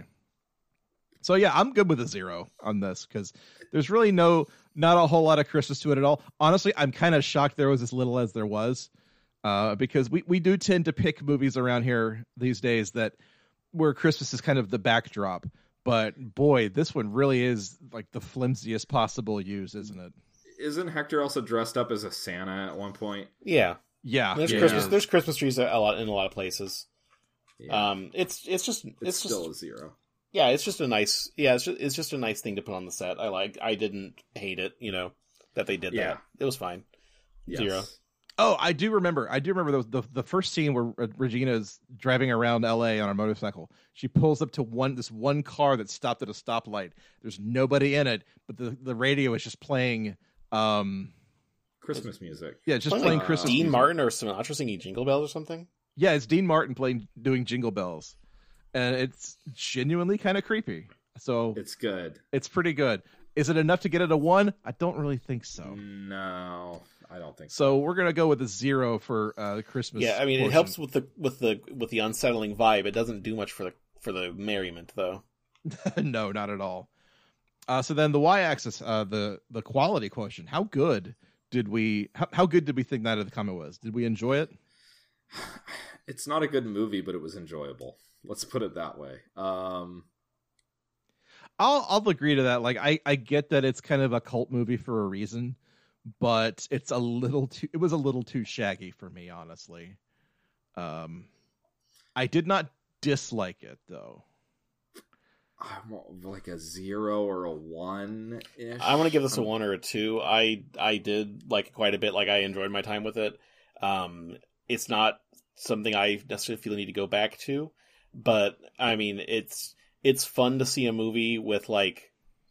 So yeah, I'm good with a zero on this because there's really no, not a whole lot of Christmas to it at all. Honestly, I'm kind of shocked there was as little as there was, uh, because we, we do tend to pick movies around here these days that where Christmas is kind of the backdrop. But boy, this one really is like the flimsiest possible use, isn't it? Isn't Hector also dressed up as a Santa at one point? Yeah, yeah. There's yeah. Christmas. There's Christmas trees a lot in a lot of places. Yeah. Um, it's it's just it's, it's still just, a zero. Yeah, it's just a nice. Yeah, it's just, it's just a nice thing to put on the set. I like. I didn't hate it. You know that they did yeah. that. It was fine. Yes. Zero. Oh, I do remember. I do remember the, the the first scene where Regina's driving around L A on a motorcycle. She pulls up to one this one car that stopped at a stoplight. There's nobody in it, but the, the radio is just playing. Um, Christmas music. Yeah, just Like playing uh, Christmas Dean music. Martin or Sinatra singing Jingle Bells or something. Yeah, it's Dean Martin playing doing Jingle Bells, and it's genuinely kind of creepy. So It's good. it's pretty good. Is it enough to get it a one? I don't really think so. No, I don't think so. So we're gonna go with a zero for uh, the Christmas. Yeah, I mean, portion. it helps with the with the with the unsettling vibe. It doesn't do much for the for the merriment, though. No, not at all. Uh, so then the y-axis, uh, the the quality quotient. How good did we? How, how good did we think Night of the Comet was? Did we enjoy it? It's not a good movie, but it was enjoyable. Let's put it that way. Um, I'll I'll agree to that. Like I I get that it's kind of a cult movie for a reason, but it's a little too. It was a little too shaggy for me, honestly. Um, I did not dislike it though. I'm like a zero or a one. I'm gonna give this a one or a two. I I did like it quite a bit. Like I enjoyed my time with it. Um, it's not something I necessarily feel the need to go back to, but I mean, it's it's fun to see a movie with like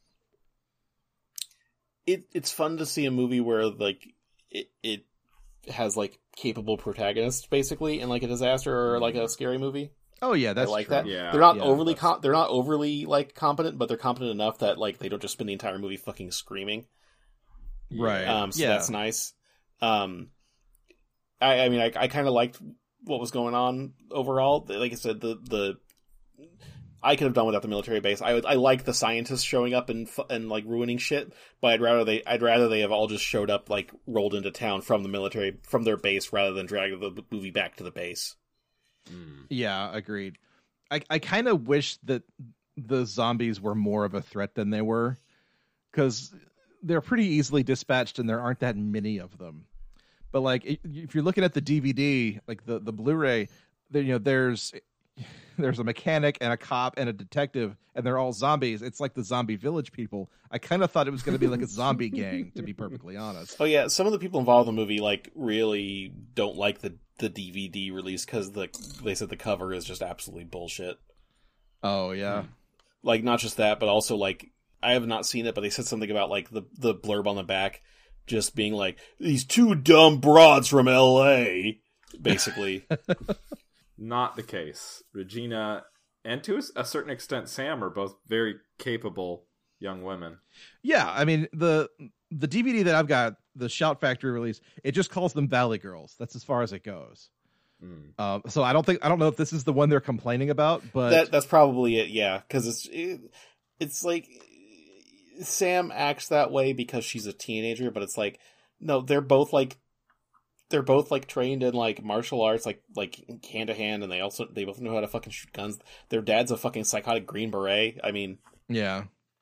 it. It's fun to see a movie where like it it has like capable protagonists basically in like a disaster or like a scary movie. Oh yeah, that's I like true. that. Yeah. they're not Yeah, overly that's- com- they're not overly like competent, but they're competent enough that like they don't just spend the entire movie fucking screaming. Right. Um, so Yeah. that's nice. Um, I, I mean, I, I kind of liked what was going on overall. Like I said, the the I could have done without the military base. I would, I like the scientists showing up and fu- and like ruining shit, but I'd rather they I'd rather they have all just showed up like rolled into town from the military from their base rather than drag the movie back to the base. Mm. Yeah, agreed. I I kind of wish that the zombies were more of a threat than they were, because they're pretty easily dispatched and there aren't that many of them. But like, i- if you're looking at the D V D, like the the Blu-ray, there, you know, there's there's a mechanic and a cop and a detective, and they're all zombies. It's like the Zombie Village people. I kind of thought it was going to be like a zombie gang, to be perfectly honest. Oh yeah, some of the people involved in the movie like really don't like the the D V D release because the they said the cover is just absolutely bullshit. Oh yeah. Like not just that, but also like I have not seen it, but they said something about like the the blurb on the back just being like these two dumb broads from L A, basically. Not the case. Regina and to a certain extent Sam are both very capable young women. Yeah, I mean the the D V D that I've got, the Shout Factory release, it just calls them Valley Girls. That's as far as it goes. Mm. Um, so I don't think I don't know if this is the one they're complaining about, but that that's probably it. Yeah, because it's it, it's like Sam acts that way because she's a teenager, but it's like no, they're both like they're both like trained in like martial arts, like like hand to hand, and they also they both know how to fucking shoot guns. Their dad's a fucking psychotic Green Beret. I mean, yeah.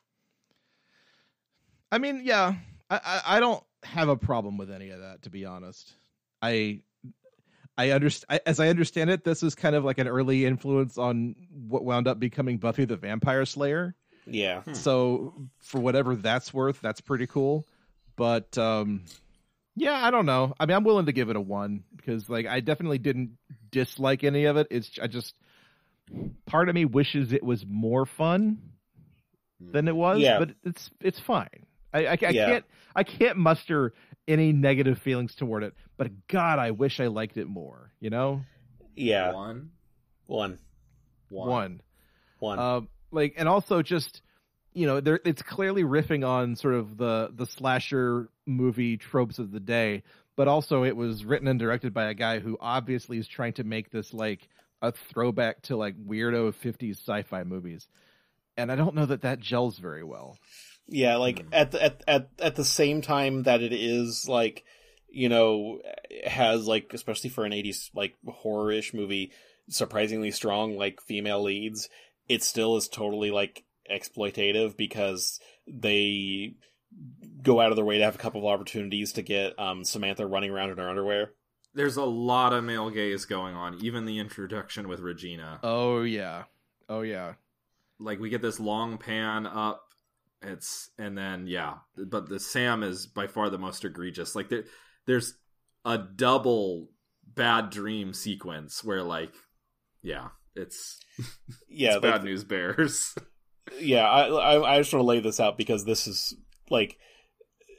I mean, yeah, I, I I don't have a problem with any of that, to be honest. I I understand, as I understand it, this is kind of like an early influence on what wound up becoming Buffy the Vampire Slayer. yeah, Hmm. So for whatever that's worth, that's pretty cool. But um, yeah, I don't know. I mean, I'm willing to give it a one because, like, I definitely didn't dislike any of it. It's I just part of me wishes it was more fun than it was, Yeah. but it's it's fine. I, I, I Yeah. can't I can't muster any negative feelings toward it. But God, I wish I liked it more. You know, yeah, One. one, One. one. one. Uh, like, and also just, you know, there it's clearly riffing on sort of the the slasher movie tropes of the day, but also it was written and directed by a guy who obviously is trying to make this like a throwback to like weirdo fifties sci-fi movies, and I don't know that that gels very well. Yeah, like Hmm. at the at at at the same time that it is like, you know, has like especially for an eighties like horror-ish movie, surprisingly strong like female leads, it still is totally like exploitative because they go out of their way to have a couple of opportunities to get um Samantha running around in her underwear. There's a lot of male gaze going on, even the introduction with Regina. Oh yeah, oh yeah. Like we get this long pan up, it's and then yeah, but the Sam is by far the most egregious. Like there, there's a double bad dream sequence where like, yeah, it's Yeah, it's bad like, news bears. yeah. I, I I just want to lay this out because this is like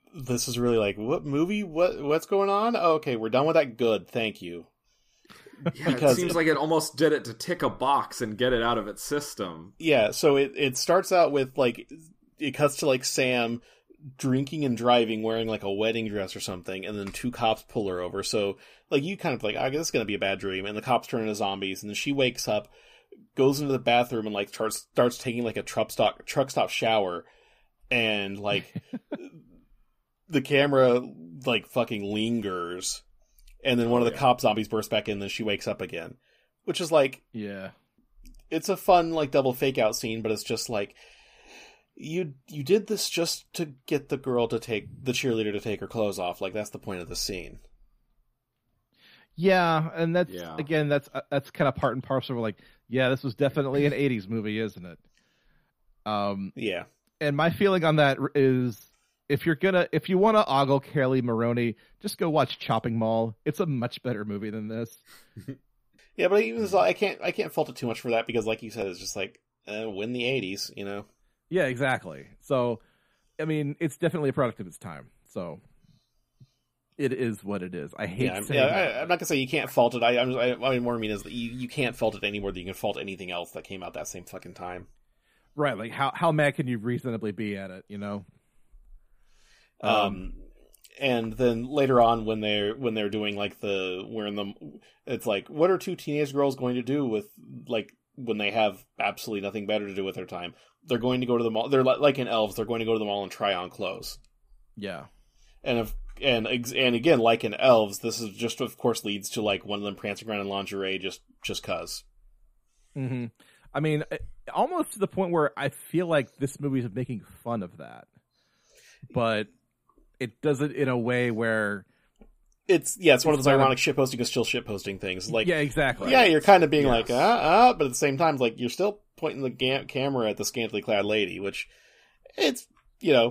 this is really like, what movie? What what's going on? Oh, okay, we're done with that. Good, thank you. Yeah, it seems like it almost did it to tick a box and get it out of its system. Yeah, so it, it starts out with, like, it cuts to, like, Sam drinking and driving wearing, like, a wedding dress or something, and then two cops pull her over. So, like, you kind of like, I guess it's going to be a bad dream, and the cops turn into zombies, and then she wakes up, goes into the bathroom, and, like, starts, starts taking, like, a truck stop, truck stop shower, and, like, the camera, like, fucking lingers. And then one oh, of the yeah. cop zombies bursts back in, and then she wakes up again. Which is like... Yeah. It's a fun, like, double fake-out scene, but it's just like... You you did this just to get the girl to take... The cheerleader to take her clothes off. Like, that's the point of the scene. Yeah, and that's, Yeah. again, that's that's kind of part and parcel of, like, yeah, this was definitely an eighties movie, isn't it? Um, Yeah. And my feeling on that is... If you're gonna, if you want to ogle Kelly Maroney, just go watch Chopping Mall. It's a much better movie than this. Yeah, but even so, I can't, I can't fault it too much for that because, like you said, it's just like uh, win the eighties, you know. Yeah, exactly. So, I mean, it's definitely a product of its time. So, it is what it is. I hate Yeah, I'm, saying yeah that. I, I'm not gonna say you can't fault it. I, I'm, I, what I more mean is that you, you can't fault it any more than you can fault anything else that came out that same fucking time. Right? Like, how how mad can you reasonably be at it? You know. Um, Um, and then later on, when they're when they're doing like the wearing them, it's like, what are two teenage girls going to do with like when they have absolutely nothing better to do with their time? They're going to go to the mall. They're like, like in Elves. They're going to go to the mall and try on clothes. Yeah. And if and ex- and again, like in Elves, this is just of course leads to like one of them prancing around in lingerie just just cause. Mm-hmm. I mean, almost to the point where I feel like this movie is making fun of that, but it does it in a way where It's yeah, it's one of It's those not a- ironic shitposting is still shitposting things. Like yeah, exactly. yeah, you're kind of being Yes. like ah ah, but at the same time, like you're still pointing the ga- camera at the scantily clad lady, which it's you know.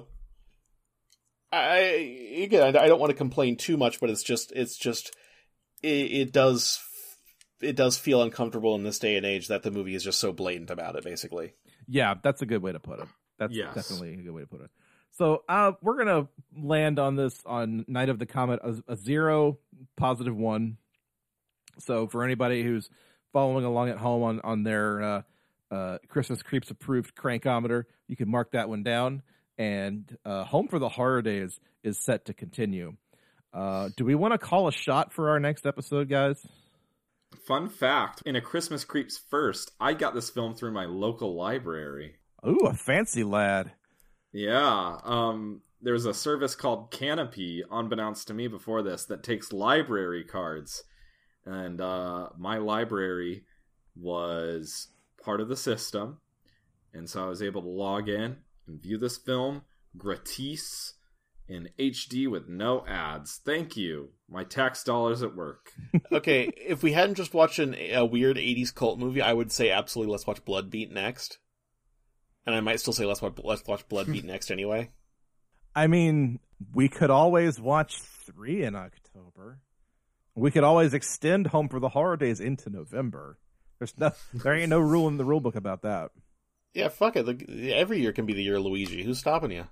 I again, I I don't want to complain too much, but it's just, it's just, it, it does, it does feel uncomfortable in this day and age that the movie is just so blatant about it. Basically, Yeah, that's a good way to put it. That's Yes. definitely a good way to put it. So uh, we're gonna land on this on Night of the Comet a, a zero, positive one. So for anybody who's following along at home on on their uh, uh, Christmas Creeps approved crankometer, you can mark that one down. And uh, Home for the Horror Days is set to continue. Uh, do we want to call a shot for our next episode, guys? Fun fact, in A Christmas Creeps First, I got this film through my local library. Ooh, a fancy lad. Yeah, um, there's a service called Canopy, unbeknownst to me before this, that takes library cards. And uh, my library was part of the system, and so I was able to log in and view this film gratis in H D with no ads. Thank you. My tax dollars at work. okay, if we hadn't just watched an, a weird eighties cult movie, I would say absolutely let's watch Bloodbeat next. And I might still say let's watch let's watch Bloodbeat next anyway. I mean, we could always watch three in October. We could always extend Home for the Horror Days into November. There's no, there ain't no rule in the rule book about that. Yeah, fuck it. The, every year can be the year of Luigi. Who's stopping you?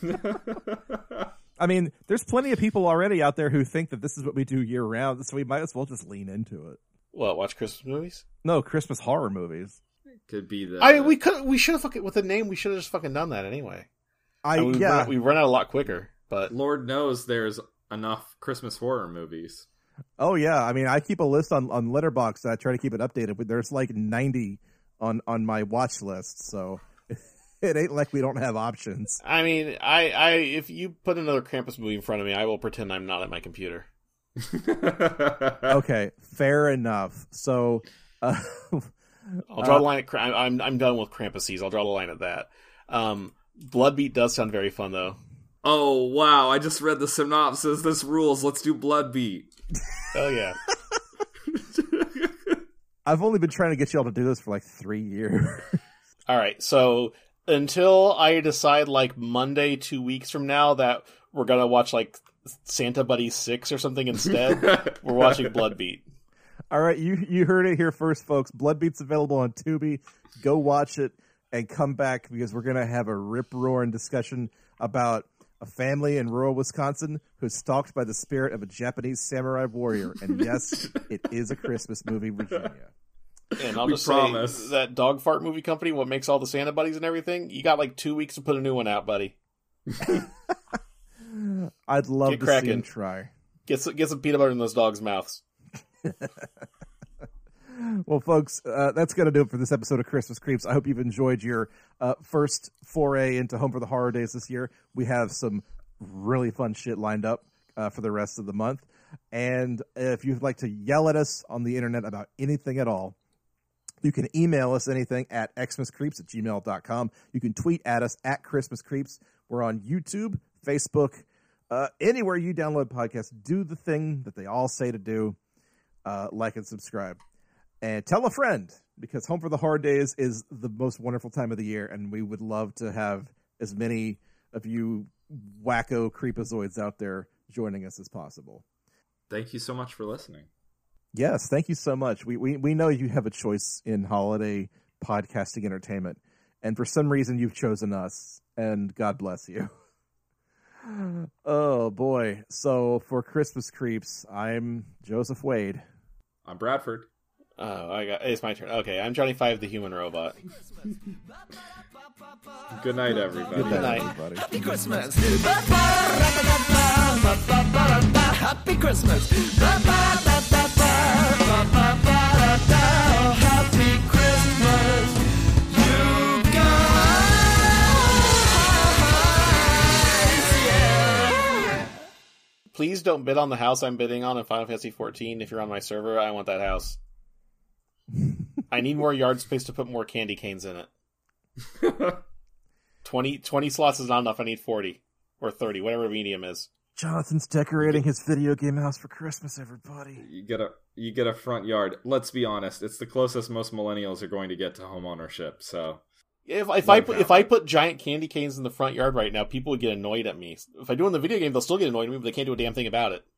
I mean, there's plenty of people already out there who think that this is what we do year round, so we might as well just lean into it. What? Watch Christmas movies? No, Christmas horror movies. Could be the... I we could we should have fucking with the name. We should have just fucking done that anyway. I And we yeah. run, we run out a lot quicker. But Lord knows there's enough Christmas horror movies. Oh yeah. I mean, I keep a list on on Letterboxd. I try to keep it updated. But there's like ninety on on my watch list, so it ain't like we don't have options. I mean, I, I if you put another Krampus movie in front of me, I will pretend I'm not at my computer. Okay, fair enough. So, uh, I'll draw Uh, the line at Kra- I'm I'm done with Krampuses. I'll draw the line at that. Um, Bloodbeat does sound very fun though. Oh, wow, I just read the synopsis. This rules. Let's do Bloodbeat. Oh yeah. I've only been trying to get y'all to do this for like three years. All right. So until I decide like Monday, two weeks from now, that we're gonna watch like Santa Buddy Six or something instead, we're watching Bloodbeat. All right, you you heard it here first, folks. Bloodbeat's available on Tubi. Go watch it and come back because we're gonna have a rip roaring discussion about a family in rural Wisconsin who's stalked by the spirit of a Japanese samurai warrior. And yes, it is a Christmas movie, Virginia. And I'll We just promise. say, that dog fart movie company, what makes all the Santa buddies and everything, you got like two weeks to put a new one out, buddy. I'd love Get to cracking. see him try. Get some, get some peanut butter in those dogs' mouths. Well, folks, uh, that's going to do it for this episode of Christmas Creeps. I hope you've enjoyed your uh, first foray into Home for the Horror Days this year. We have some really fun shit lined up uh, for the rest of the month. And if you'd like to yell at us on the internet about anything at all, you can email us anything at xmascreeps at gmail dot com. You can tweet at us at Christmas Creeps. We're on YouTube, Facebook, uh, anywhere you download podcasts. Do the thing that they all say to do, uh, like and subscribe. And tell a friend, because Home for the Horror Days is the most wonderful time of the year, and we would love to have as many of you wacko creepazoids out there joining us as possible. Thank you so much for listening. Yes, thank you so much. We, we we know you have a choice in holiday podcasting entertainment, and for some reason you've chosen us, and God bless you. Oh, boy. So for Christmas Creeps, I'm Joseph Wade. I'm Bradford. Oh, I got it's my turn. Okay, I'm Johnny Five, the human robot. Good night, everybody. Good night, night. everybody. Happy Christmas. Ba-ba-ra-ba-ba-ba-ba-ba-ba-ba-ba. Happy Christmas. Ba-ba-ba-ba-ba-ba-ba-ba-ba. Happy Christmas, you guys. Yeah. Please don't bid on the house I'm bidding on in Final Fantasy fourteen. If you're on my server, I want that house. I need more yard space to put more candy canes in it. twenty, twenty slots is not enough. I need forty. Or thirty, whatever medium is. Jonathan's decorating his video game house for Christmas, everybody. You get a you get a front yard. Let's be honest, it's the closest most millennials are going to get to home ownership. So If, if I put if I put giant candy canes in the front yard right now, people would get annoyed at me. If I do it in the video game, they'll still get annoyed at me, but they can't do a damn thing about it.